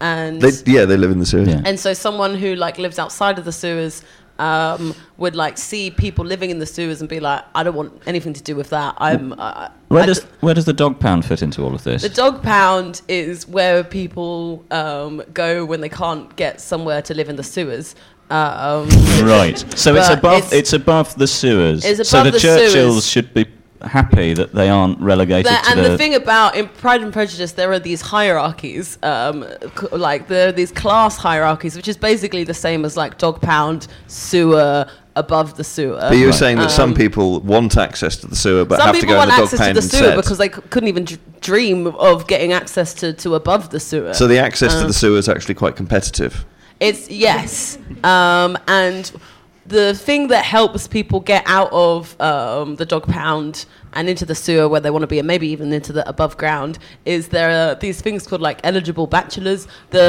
and They, yeah, they live in the sewers. Yeah. and so someone who like lives outside of the sewers um, would like see people living in the sewers and be like, I don't want anything to do with that. I'm. Uh, Where I does d- where does the dog pound fit into all of this? the dog pound is where people um, go when they can't get somewhere to live in the sewers. Um, Right. So it's but above it's- it's, above the sewers. It's so above the, the Churchills sewers. should be happy that they aren't relegated There- to and the, the thing about in Pride and Prejudice, there are these hierarchies, um, c- like there are these class hierarchies, which is basically the same as like dog pound, sewer, above the sewer. But you were saying that some Um, people want access to the sewer, but some have to people go in want the dog access to pound the sewer instead. because they c- couldn't even d- dream of getting access to, to above the sewer. So the access to Um, the sewer is actually quite competitive. It's yes, um, and the thing that helps people get out of um, the dog pound and into the sewer where they want to be, and maybe even into the above ground, is there are these things called like eligible bachelors. The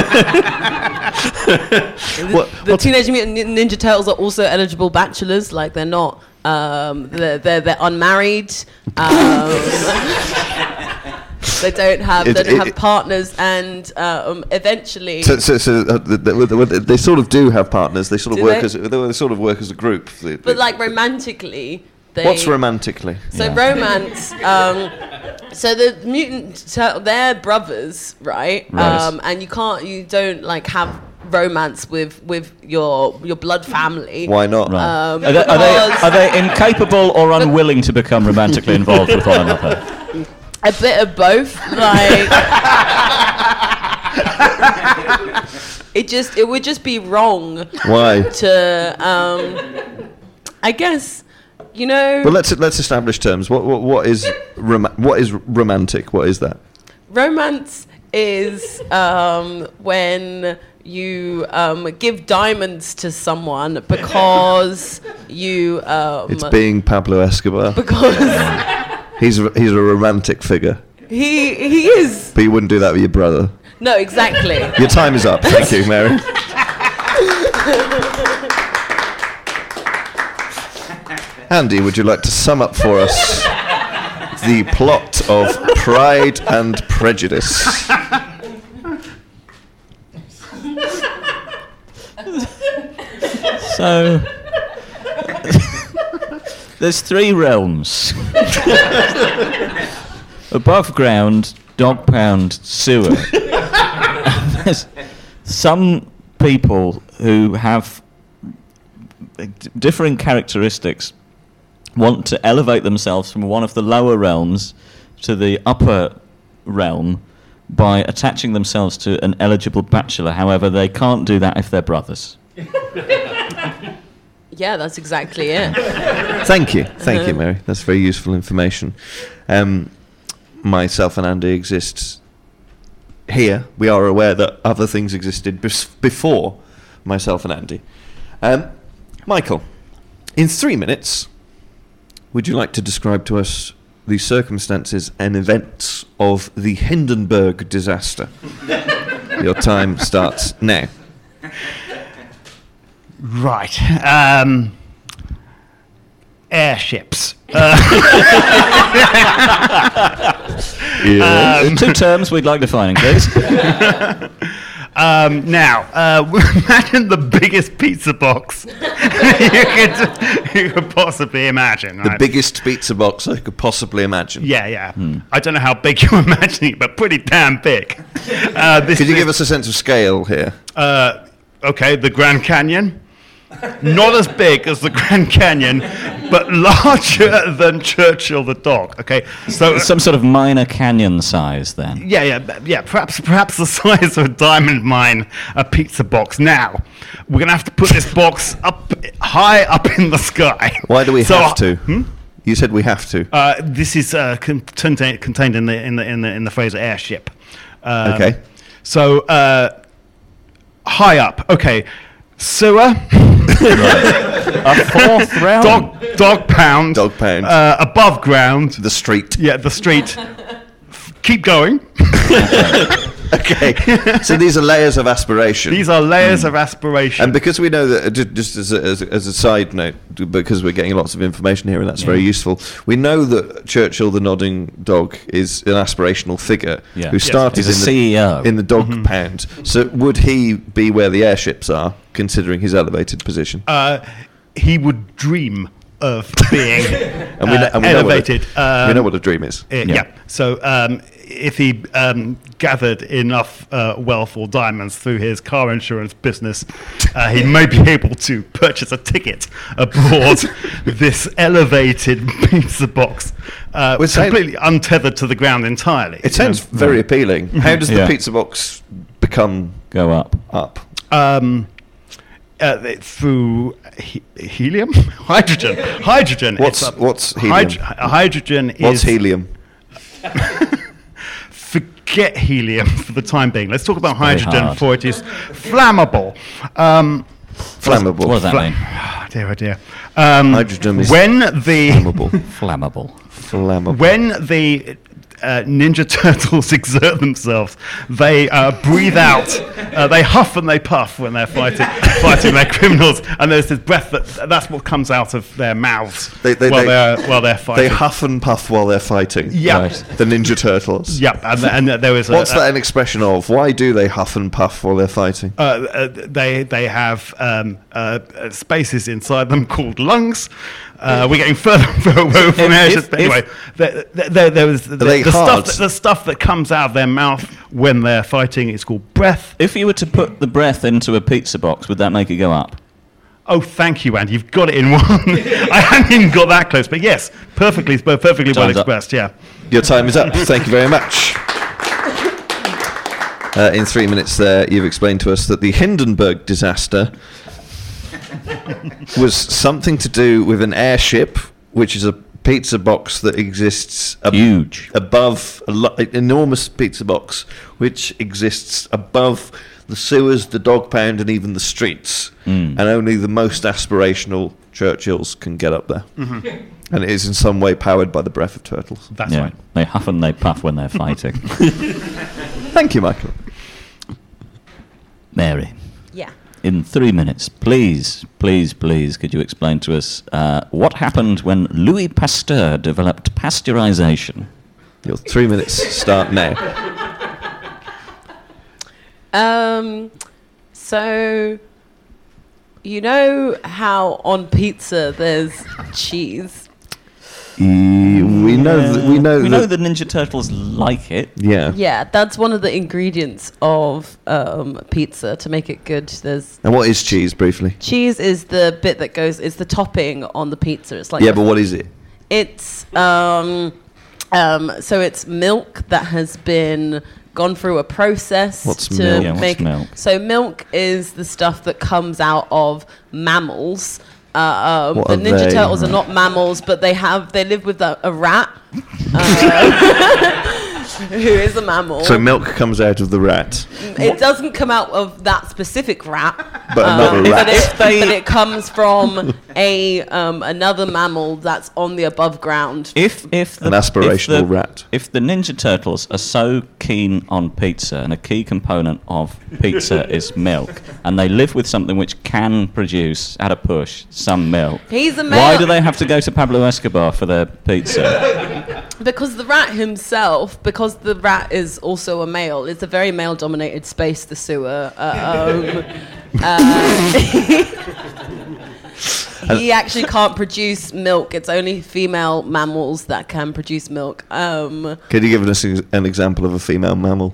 the, What- the Teenage Mutant Nin- Ninja Turtles are also eligible bachelors. Like they're not, um, they're, they're they're unmarried. Um, They don't have It- they don't it- have partners, and um, eventually. So, so, so uh, the, the, the, they sort of do have partners. They sort of Do work they? as they sort of work as a group. They- But they- like romantically, they. what's romantically? So Yeah. romance. Um, so the mutant, tur- they're brothers, right? Right. Um, and you can't, you don't like have romance with with your your blood family. Why not? Right. Um, are, they, are, they, because are they incapable or unwilling to become romantically involved with one another? a bit of both, like. It just it would just be wrong. Why? To um, I guess. You know, Well, let's let's establish terms. What what, what is rom- what is romantic? What is that? romance is um, when you um, give diamonds to someone because you. Um, It's being Pablo Escobar. because He's a, he's a romantic figure, he he is. but you wouldn't do that with your brother. No, exactly. Your time is up. Thank you, Mary. Andy, would you like to sum up for us the plot of Pride and Prejudice? So there's three realms: above ground, dog pound, sewer. And there's some people who have d- differing characteristics want to elevate themselves from one of the lower realms to the upper realm by attaching themselves to an eligible bachelor. However, they can't do that if they're brothers. Yeah, that's exactly it. Thank you. Thank you, Mary. That's very useful information. Um, myself and Andy exist here. We are aware that other things existed bes- before myself and Andy. Um, Michael, in three minutes, would you like to describe to us the circumstances and events of the Hindenburg disaster? Your time starts now. Right. Um, airships. Uh, Yeah. Um, Two terms we'd like defining, please. um, now, uh, imagine the biggest pizza box you, could, you could possibly imagine. The right? biggest pizza box I could possibly imagine. Yeah, yeah. I don't know how big you're imagining, but pretty damn big. Uh, this Could you is- give us a sense of scale here? Uh, okay, the Grand Canyon. Not as big as the Grand Canyon, but larger than Churchill the dog. Okay, so Some sort of minor canyon size, then. yeah, yeah, b- yeah. Perhaps, perhaps the size of a diamond mine, a pizza box. Now, we're gonna have to put this box up high up in the sky. Why do we So, have to? Hmm? You said we have to. Uh, this is uh, con- contained contained in the in the in the in the phrase airship. Um, Okay. So uh, high up. Okay. Sewer. A fourth realm. Dog dog pound. Dog pound. Uh, above ground. The street. Yeah, the street. F- keep going. Okay, so these are layers of aspiration. These are layers mm. of aspiration. And because we know that, just as a, as, a, as a side note, because we're getting lots of information here and that's yeah. very useful, we know that Churchill the Nodding Dog is an aspirational figure yeah. who yes. started He's in, a the, C E O. in the dog mm-hmm. pound. So would he be where the airships are, considering his elevated position? Uh, he would dream of being and we know, uh, and we elevated. Know a, um, we know what a dream is. Uh, yeah. yeah. So um, if he um, gathered enough uh, wealth or diamonds through his car insurance business, uh, he may be able to purchase a ticket aboard this elevated pizza box, uh, which completely untethered to the ground entirely. It sounds know? very appealing. How does yeah. the pizza box become go up? Up. Um, Uh, through he- helium, hydrogen, hydrogen. What's it's a, what's helium? Hyd- hydrogen what's is. helium? Forget helium for the time being. Let's talk about hydrogen, for it is flammable. Um, flammable. What does that Fla- mean? Oh, dear, oh dear. Um, hydrogen is when the flammable. flammable. Flammable. When the Uh, Ninja Turtles exert themselves. They uh, breathe out. Uh, they huff and they puff when they're fighting, fighting their criminals. And there's this breath that that's what comes out of their mouths they, they, while they, they're while they're fighting. They huff and puff while they're fighting. Yeah, right. The Ninja Turtles. Yep, and, and there is. What's a, that an expression of? Why do they huff and puff while they're fighting? Uh, uh, they they have um, uh, spaces inside them called lungs. Uh, we're getting further and further away from airships. But anyway, there, there, there was the, the, the stuff that, the stuff that comes out of their mouth when they're fighting is called breath. If you were to put the breath into a pizza box, would that make it go up? Oh, thank you, Andy. You've got it in one. I hadn't even got that close, but yes, perfectly, perfectly well expressed. Yeah. Your time is up. Thank you very much. Uh, in three minutes, there, you've explained to us that the Hindenburg disaster was something to do with an airship, which is a pizza box that exists ab- huge above a lo- an enormous pizza box, which exists above the sewers, the dog pound, and even the streets, mm. and only the most aspirational Churchills can get up there. Mm-hmm. And it is in some way powered by the breath of turtles. That's yeah. right. They huff and they puff when they're fighting. Thank you, Michael. Mary. Yeah. In three minutes, please, please, please, could you explain to us uh, what happened when Louis Pasteur developed pasteurization? Your three minutes start now. Um, so, you know how on pizza there's cheese? Mm, we know yeah. th- we know we that know the Ninja Turtles like it. Yeah. Yeah, that's one of the ingredients of um, pizza to make it good. There's And what is cheese, briefly? cheese is the bit that goes. It's the topping on the pizza. It's like Yeah, but what is it? It's um, um, so it's milk that has been gone through a process What's to milk? Yeah, what's make. milk? So milk is the stuff that comes out of mammals. Uh, um, What the are Ninja they? Turtles are not mammals, but they have they live with a, a rat, uh, who is a mammal. So milk comes out of the rat. It doesn't come out of that specific rat, But another um, rat. But it, but it comes from a um, another mammal that's on the above ground. If if the, An aspirational if the, rat. If the Ninja Turtles are so keen on pizza, and a key component of pizza is milk, and they live with something which can produce, at a push, some milk. He's a male. Why do they have to go to Pablo Escobar for their pizza? Because the rat himself, because the rat is also a male, it's a very male-dominated space, the sewer. Uh, um, uh, he actually can't produce milk. It's only female mammals that can produce milk. Um, Could you give us an example of a female mammal?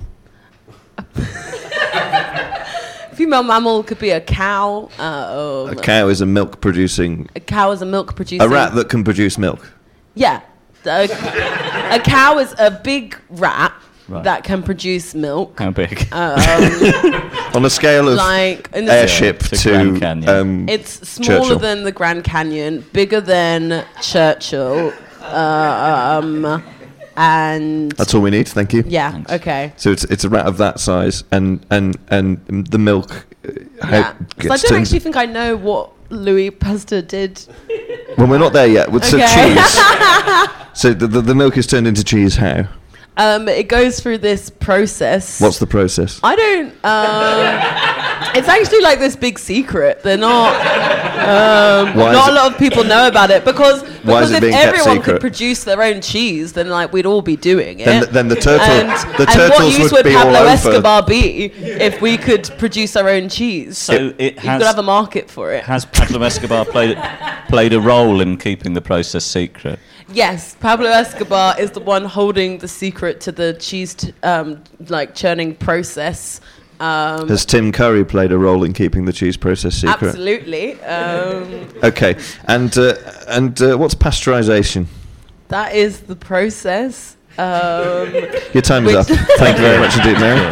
female mammal could be a cow. Uh, um, A cow is a milk producing. A cow is a milk producing. A rat that can produce milk. Yeah. A, a cow is a big rat Right. that can produce milk. How big? Um, On a scale of like in the airship to to, Grand Canyon. um, It's smaller Churchill. than the Grand Canyon, bigger than Churchill, uh, um, and That's all we need. Thank you. yeah, Thanks. okay. So it's it's a rat of that size, and and and the milk. Uh, how Yeah. it So I gets don't turned- actually think I know what Louis Pasteur did. Well, we're not there yet. With so Okay. cheese. So the, the the milk is turned into cheese. How? Um, it goes through this process. What's the process? I don't. Um, it's actually like this big secret. They're not. Um, not a lot of people know about it because because if everyone could produce their own cheese, then like we'd all be doing it. Then the, then the turtle. And, the and turtles what use would would be Pablo all Escobar over. be if we could produce our own cheese? So it, it you've has, got to have a market for it. Has Pablo Escobar played played a role in keeping the process secret? Yes, Pablo Escobar is the one holding the secret to the cheese, t- um, like churning process. Um, Has Tim Curry played a role in keeping the cheese process secret? Absolutely. Um, Okay, and uh, and uh, what's pasteurisation? that is the process. Um, Your time is which- up. Thank you very much indeed, Mary.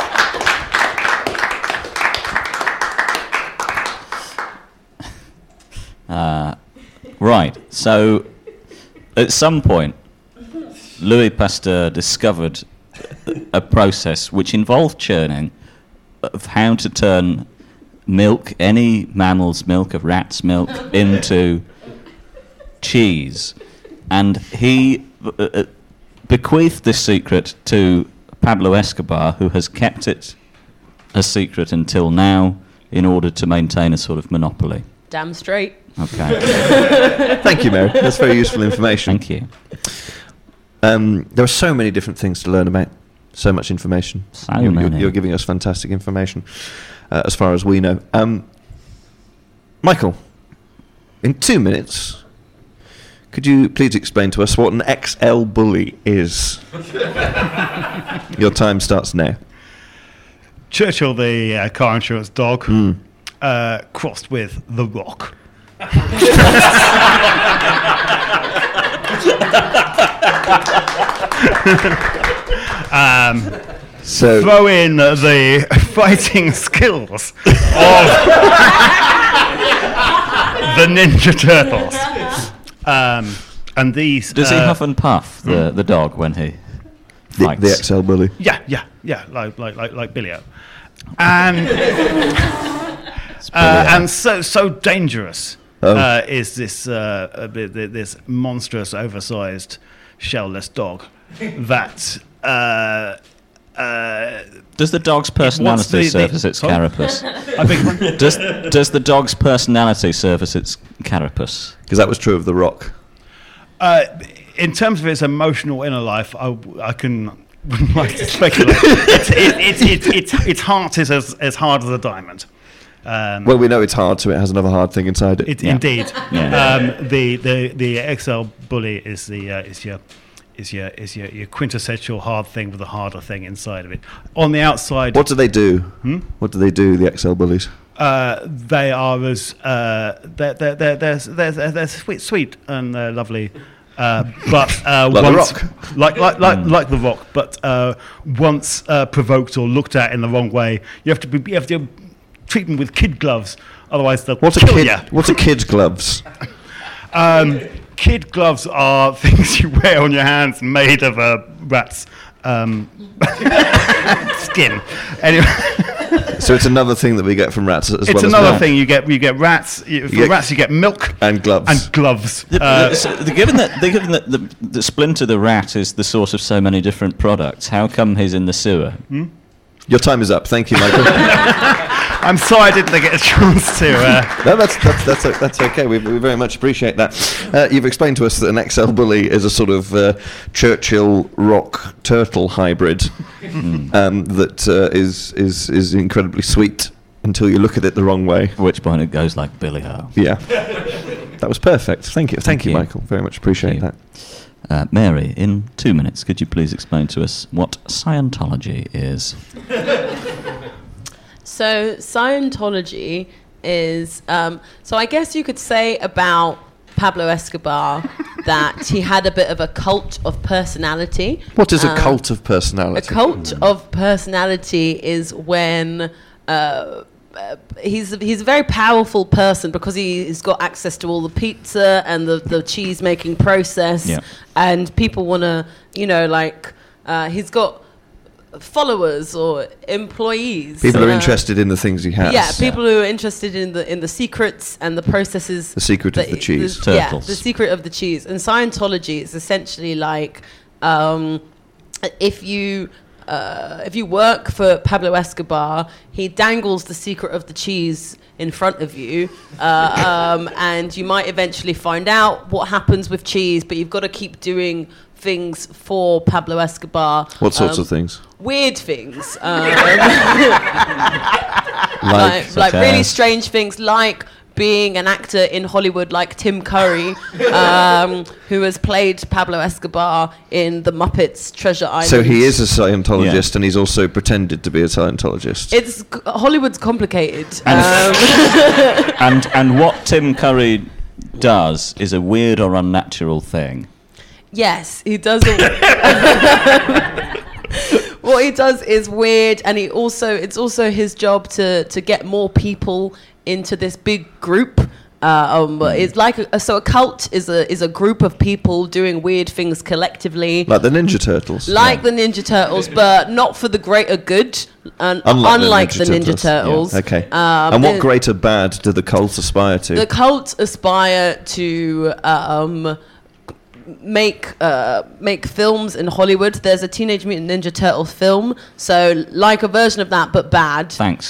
Uh, right. So, at some point, Louis Pasteur discovered a process which involved churning of how to turn milk, any mammal's milk, of rat's milk, into cheese. And he uh, bequeathed this secret to Pablo Escobar, who has kept it a secret until now in order to maintain a sort of monopoly. Damn straight. Okay. Thank you, Mary. That's very useful information. Thank you. Um, there are so many different things to learn about. So much information. So you're, you're, many. you're giving us fantastic information, uh, as far as we know. Um, Michael, in two minutes, could you please explain to us what an X L bully is? Your time starts now. Churchill, the uh, car insurance dog, Mm. uh, crossed with The Rock. um, so throw in the fighting skills of the Ninja Turtles. Um, and these... Does he uh, huff and puff, the, the dog, when he The, fights? the X L bully. Yeah, yeah, yeah, like like like like Billy-O. And uh, and so so dangerous Oh. uh, is this uh, uh, th- th- this monstrous, oversized, shellless dog that. Uh, uh, Does the dog's wants personality the- serve the- as its oh. carapace? I beg your pardon? does does the dog's personality serve as its carapace? Because that was true of The Rock. Uh, in terms of its emotional inner life, I, I can wouldn't like to speculate. it's, it, it's, it's, it's, its heart is as, as hard as a diamond. Um, Well, we know it's hard, so it has another hard thing inside it. it, Yeah. Indeed, Yeah. um, the, the the X L bully is the uh, is your is your is your, your quintessential hard thing with a harder thing inside of it. On the outside, What do they do? Hmm? What do they do, the X L bullies? Uh, they are as uh, they're, they're, they're, they're, they're, they're sweet, sweet and they're lovely, uh, but uh, Like The once, Rock. like like like, like the Rock, but uh, once uh, provoked or looked at in the wrong way, you have to be you have to treat them with kid gloves, otherwise they'll What's a kill kid? you. What's a kid's gloves? Um, kid gloves are things you wear on your hands made of a rat's um, skin. Anyway. So it's another thing that we get from rats as It's well another as milk. thing you get. You get rats. You, from get- rats, you get milk And gloves. and gloves. The- Uh, the- so the- given that, the, given that the, the Splinter the rat is the source of so many different products, how come he's in the sewer? Your time is up. Thank you, Michael. I'm sorry I didn't get a chance to. Uh, No, that's that's that's o- that's okay. We, we very much appreciate that. Uh, you've explained to us that an X L bully is a sort of uh, Churchill rock turtle hybrid um, that uh, is is is incredibly sweet until you look at it the wrong way. At which point it goes like Billy-O. Yeah, that was perfect. Thank you, thank, Thank you, you. Michael. Very much appreciate Thank that. Uh, Mary, in two minutes, could you please explain to us what Scientology is? So Scientology is, um, so I guess you could say about Pablo Escobar that he had a bit of a cult of personality. What is a Um, cult of A personality? cult of personality is when uh, uh, he's he's a very powerful person because he, he's got access to all the pizza and the, the cheese making process, Yeah. and people want to, you know, like uh, he's got followers or employees. People are uh, interested in the things he has. Yeah, people who are interested in the in the secrets and the processes. The secret of that- the cheese. Yeah, Turtles. the secret of the cheese. And Scientology is essentially like um, if you uh, if you work for Pablo Escobar, he dangles the secret of the cheese in front of you, uh, um, and you might eventually find out what happens with cheese, but you've got to keep doing things for Pablo Escobar. What sorts um, of things? Weird things. Um, like like, like really as? strange things, like being an actor in Hollywood like Tim Curry, um, who has played Pablo Escobar in The Muppets Treasure Island. So he is a Scientologist, Yeah. and he's also pretended to be a Scientologist. It's Hollywood's complicated. And, Um, and and what Tim Curry does is a weird or unnatural thing. yes, he does. A, what he does is weird, and he also it's also his job to to get more people into this big group. Uh, um, it's like a, so a cult is a is a group of people doing weird things collectively, Like the Ninja Turtles. like the Ninja Turtles, but not for the greater good. And Unlike, unlike, the Ninja the Ninja Turtles. Turtles, Yeah. Okay. Um, and what the- greater bad do the cult aspire to? The cult aspire to um, make uh, make films in Hollywood. There's a Teenage Mutant Ninja Turtle film, so like a version of that, but bad. Thanks.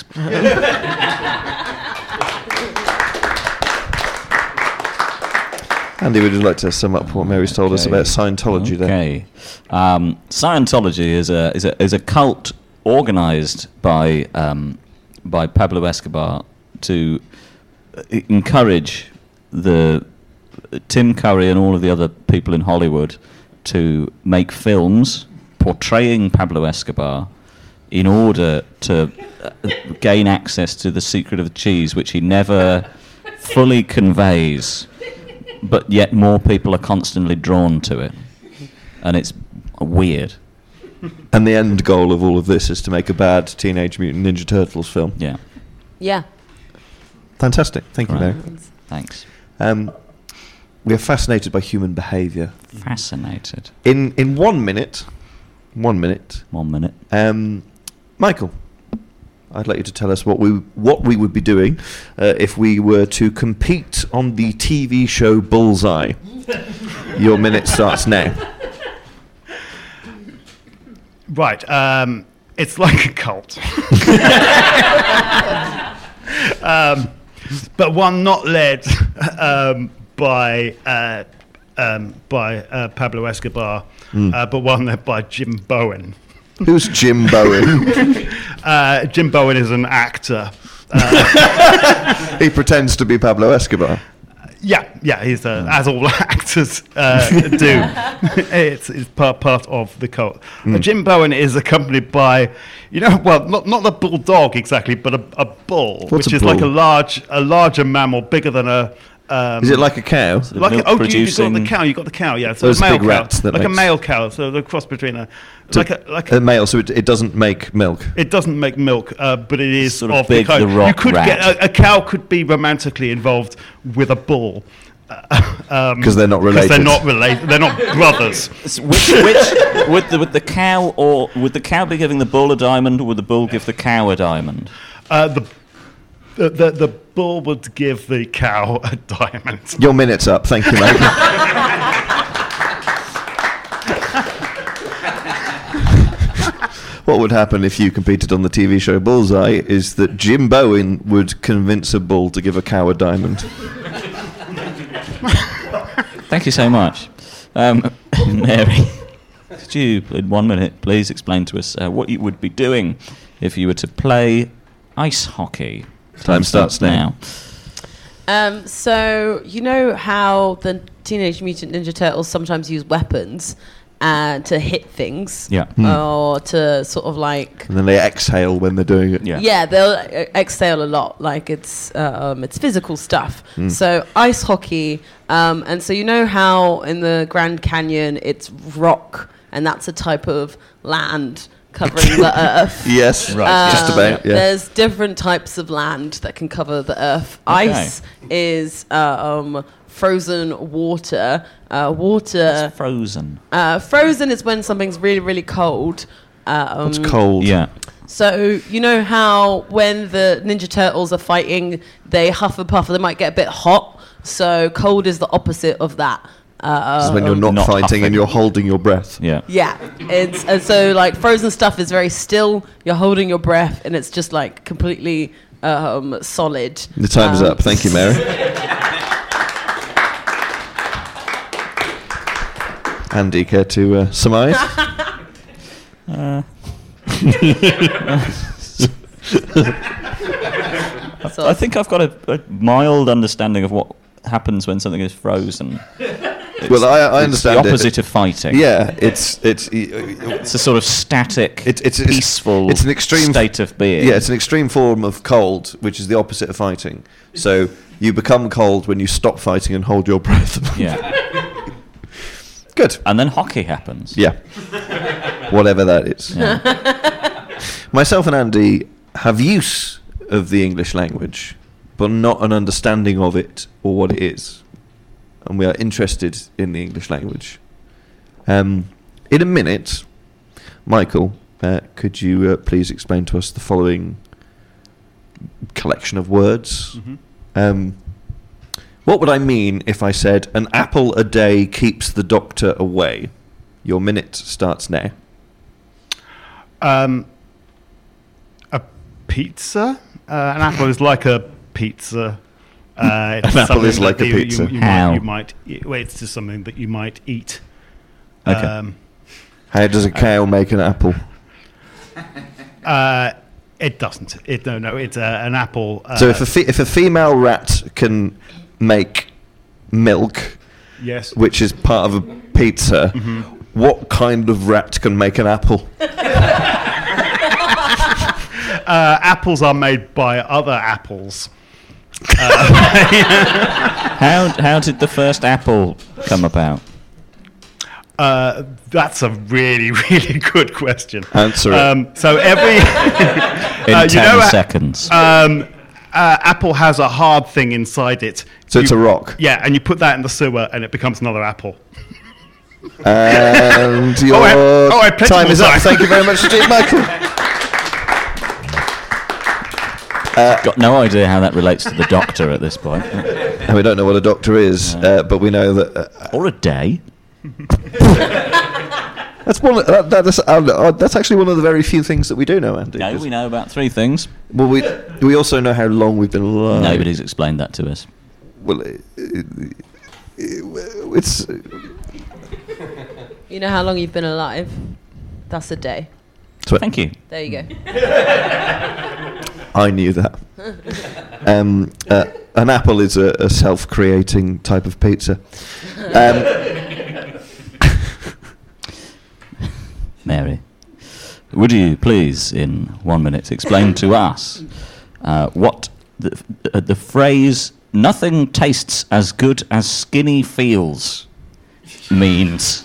Andy, would you like to sum up what Mary's told us Okay. about Scientology there? Okay. Um, Scientology is a is a is a cult organised by um, by Pablo Escobar to uh, encourage the uh, Tim Curry and all of the other people in Hollywood to make films portraying Pablo Escobar in order to uh, gain access to the secret of the cheese, which he never fully conveys. But yet more people are constantly drawn to it. And it's weird. And the end goal of all of this is to make a bad Teenage Mutant Ninja Turtles film. Yeah. Yeah. Fantastic. Thank you, Right. Mary. Thanks. Um, we are fascinated by human behaviour. Fascinated. In in one minute, one minute, One minute. um, Michael, I'd like you to tell us what we what we would be doing uh, if we were to compete on the T V show Bullseye. Your minute starts now. Right, um, it's like a cult. um, but one not led um, by uh, um, by uh, Pablo Escobar, Mm. uh, but one led by Jim Bowen. Who's Jim Bowen? uh, Jim Bowen is an actor. Uh, He pretends to be Pablo Escobar. Yeah, yeah, he's uh, as all actors uh, do. it's it's part part of the cult. Mm. Uh, Jim Bowen is accompanied by, you know, well, not not the bulldog exactly, but a, a bull, What's which a is like a bull? large a larger mammal, bigger than a. Um, Is it like a cow? like a, oh, you, you got the milk-producing- cow. You got the cow. Yeah, so Those a male big cow, rats that like a makes- male cow. So the cross between a So like a like a male, so it, it doesn't make milk. It doesn't make milk, uh, but it is Sort of of Big the kind. the Rock you could rat. get a, a cow could be romantically involved with a bull. Because they're not Because related. they're not related. They're not brothers. S- Which, which would the would the cow or would the cow be giving the bull a diamond, or would the bull give the cow a diamond? Uh, the, the the the bull would give the cow a diamond. Your minute's up. Thank you, mate. What would happen if you competed on the T V show Bullseye is that Jim Bowen would convince a bull to give a cow a diamond. Thank you so much, um, Mary. Could you, in one minute, please explain to us uh, what you would be doing if you were to play ice hockey? Time starts now. Um, so you know how the Teenage Mutant Ninja Turtles sometimes use weapons uh, to hit things, Yeah. Hmm. or to sort of like, And then they exhale when they're doing it. Yeah. yeah, they'll uh, exhale a lot. Like it's uh, um, it's physical stuff. Mm. So ice hockey, um, and so you know how in the Grand Canyon it's rock, and that's a type of land covering the earth. Yes, Right. just Um, about. Yeah. There's different types of land that can cover the earth. Okay. Ice is uh, um, frozen water. Uh, water. It's frozen. Uh, frozen is when something's really, really cold. Um, What's cold? Yeah. So you know how when the Ninja Turtles are fighting, they huff and puff. They might get a bit hot. So cold is the opposite of that. Uh, This is when you're not, Not fighting huffing. and you're holding your breath. Yeah. Yeah, it's and so like frozen stuff is very still. You're holding your breath, and it's just like completely um, solid. The time is Um, up. Thank you, Mary. Andy, care to uh, surmise? Uh. I think I've got a, a mild understanding of what happens when something is frozen. It's, well, I, I it's understand the opposite it. of fighting. Yeah, it's it's it's a sort of static, it's, it's peaceful it's an extreme state of being. Yeah, it's an extreme form of cold, which is the opposite of fighting. So you become cold when you stop fighting and hold your breath. Yeah. Good. And then hockey happens. Yeah. Whatever that is. Yeah. Myself and Andy have use of the English language, but not an understanding of it or what it is. And we are interested in the English language. Um, in a minute, Michael, uh, could you uh, please explain to us the following collection of words? Mm-hmm. Um, what would I mean if I said, an apple a day keeps the doctor away? Your minute starts now. Um, a pizza? Uh, an apple is like a pizza. Uh, it's An apple is something like that a you- pizza. You, you How? Might, you might. eat- Well, it's just something that you might eat. Okay. Um, How does a cow make an apple? uh, it doesn't. It no no. It's uh, an apple. Uh, So if a fe- if a female rat can make milk, Yes. which is part of a pizza, Mhm. what kind of rat can make an apple? uh, apples are made by other apples. How how did the first apple come about? Uh, that's a really, really good question. Answer it. Um, so every In uh, you ten know, uh, seconds. Um, uh, apple has a hard thing inside it. So it's You- a rock. Yeah, and you put that in the sewer, and it becomes another apple. And your Oh, I- oh, I had plenty time more is up. time. Thank you very much indeed, Michael. Got no idea how that relates to the doctor at this point. And we don't know what a doctor is, uh, but we know that. Uh, or a day. That's one. Uh, that, that's uh, that's actually one of the very few things that we do know, Andy. No, 'cause- we know about three things. Well, we we also know how long we've been alive. Nobody's explained that to us. Well, it, it, it's. You know how long you've been alive? That's a day. So Thank you. There you go. I knew that. Um, uh, an apple is a, a self-creating type of pizza. Um, Mary, would you please, in one minute, explain to us uh, what the, uh, the phrase "nothing tastes as good as skinny feels" means?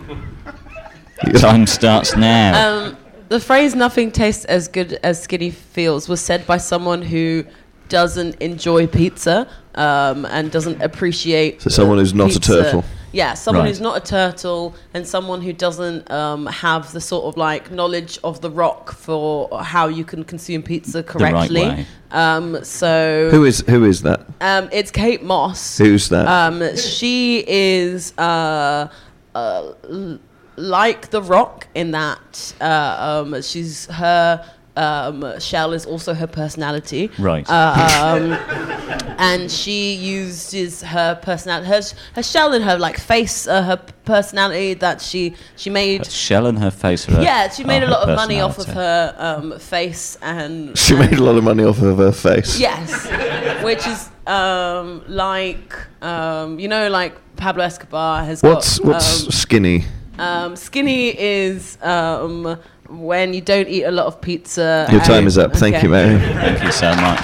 Time starts now. Um, the phrase "nothing tastes as good as skinny feels" was said by someone who doesn't enjoy pizza um, and doesn't appreciate. So someone who's not a pizza. turtle. Yeah, someone Right. who's not a turtle and someone who doesn't um, have the sort of like knowledge of the rock for how you can consume pizza right correctly. way. Um, so who is who is that? um, it's Kate Moss. Who's that? Um, she is uh, uh, l- like The Rock in that uh, um, she's her um, shell is also her personality. Right. Uh, um, and she uses her personality, her, her shell and her like face, uh, her personality that she she made. Shell in her face. Her, Yeah, she made oh, a lot her of money off of personality. her um, face and. She and made a lot of money off of her face. Yes, which is um, like um, you know, like Pablo Escobar has What's got. what's um, skinny? um, skinny is um, when you don't eat a lot of pizza. Your time and- is up. Thank okay. you, Mary. Thank you so much.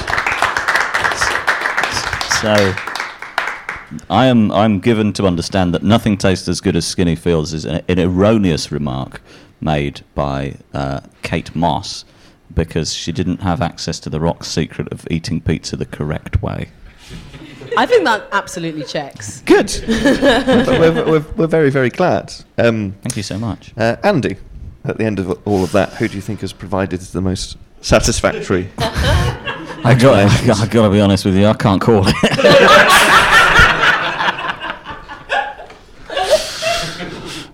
So, I am I'm given to understand that nothing tastes as good as skinny feels is an, an erroneous remark made by uh, Kate Moss because she didn't have access to the rock secret of eating pizza the correct way. I think that absolutely checks. Good. we're, we're, we're very very glad. Um, Thank you so much. Uh, Andy, at the end of all of that, who do you think has provided the most satisfactory? I got I got to be honest with you, I can't call it.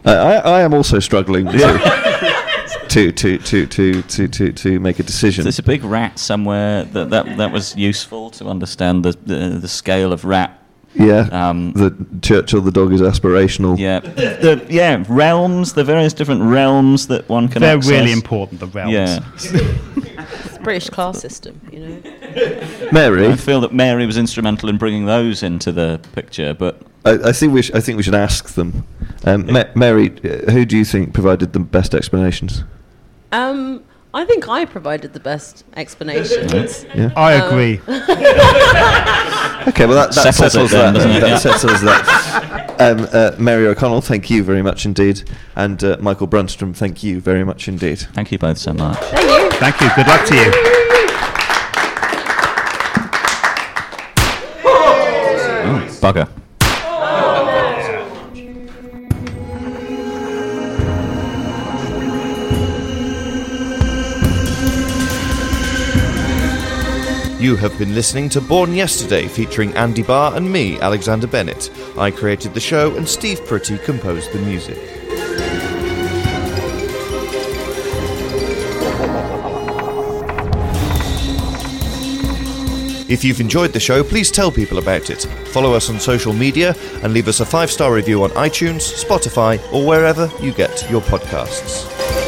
I, I, I am also struggling to, to, to, to, to, to, to, to make a decision. There's a big rat somewhere that, that, that was useful to understand the, the, the scale of rat. Yeah, um, the Churchill the dog is aspirational. Yeah, the, yeah, realms, the various different realms that one can They're access. really important, the realms. Yeah. British class system, you know. Mary, I feel that Mary was instrumental in bringing those into the picture, but I, I think we sh- I think we should ask them. Um, Ma- Mary, uh, who do you think provided the best explanations? Um, I think I provided the best explanations. Yeah. I Um, agree. Okay, well that, that Settles settles it then, that. doesn't it? That Yeah. settles that. Um, uh, Mary O'Connell, thank you very much indeed, and uh, Michael Brunstrom, thank you very much indeed. thank you both so much. Thank you. Thank you. Good luck to you. Oh, bugger. You have been listening to Born Yesterday, featuring Andy Barr and me, Alexander Bennett. I created the show and Steve Pretty composed the music. If you've enjoyed the show, please tell people about it. Follow us on social media and leave us a five-star review on iTunes, Spotify, or wherever you get your podcasts.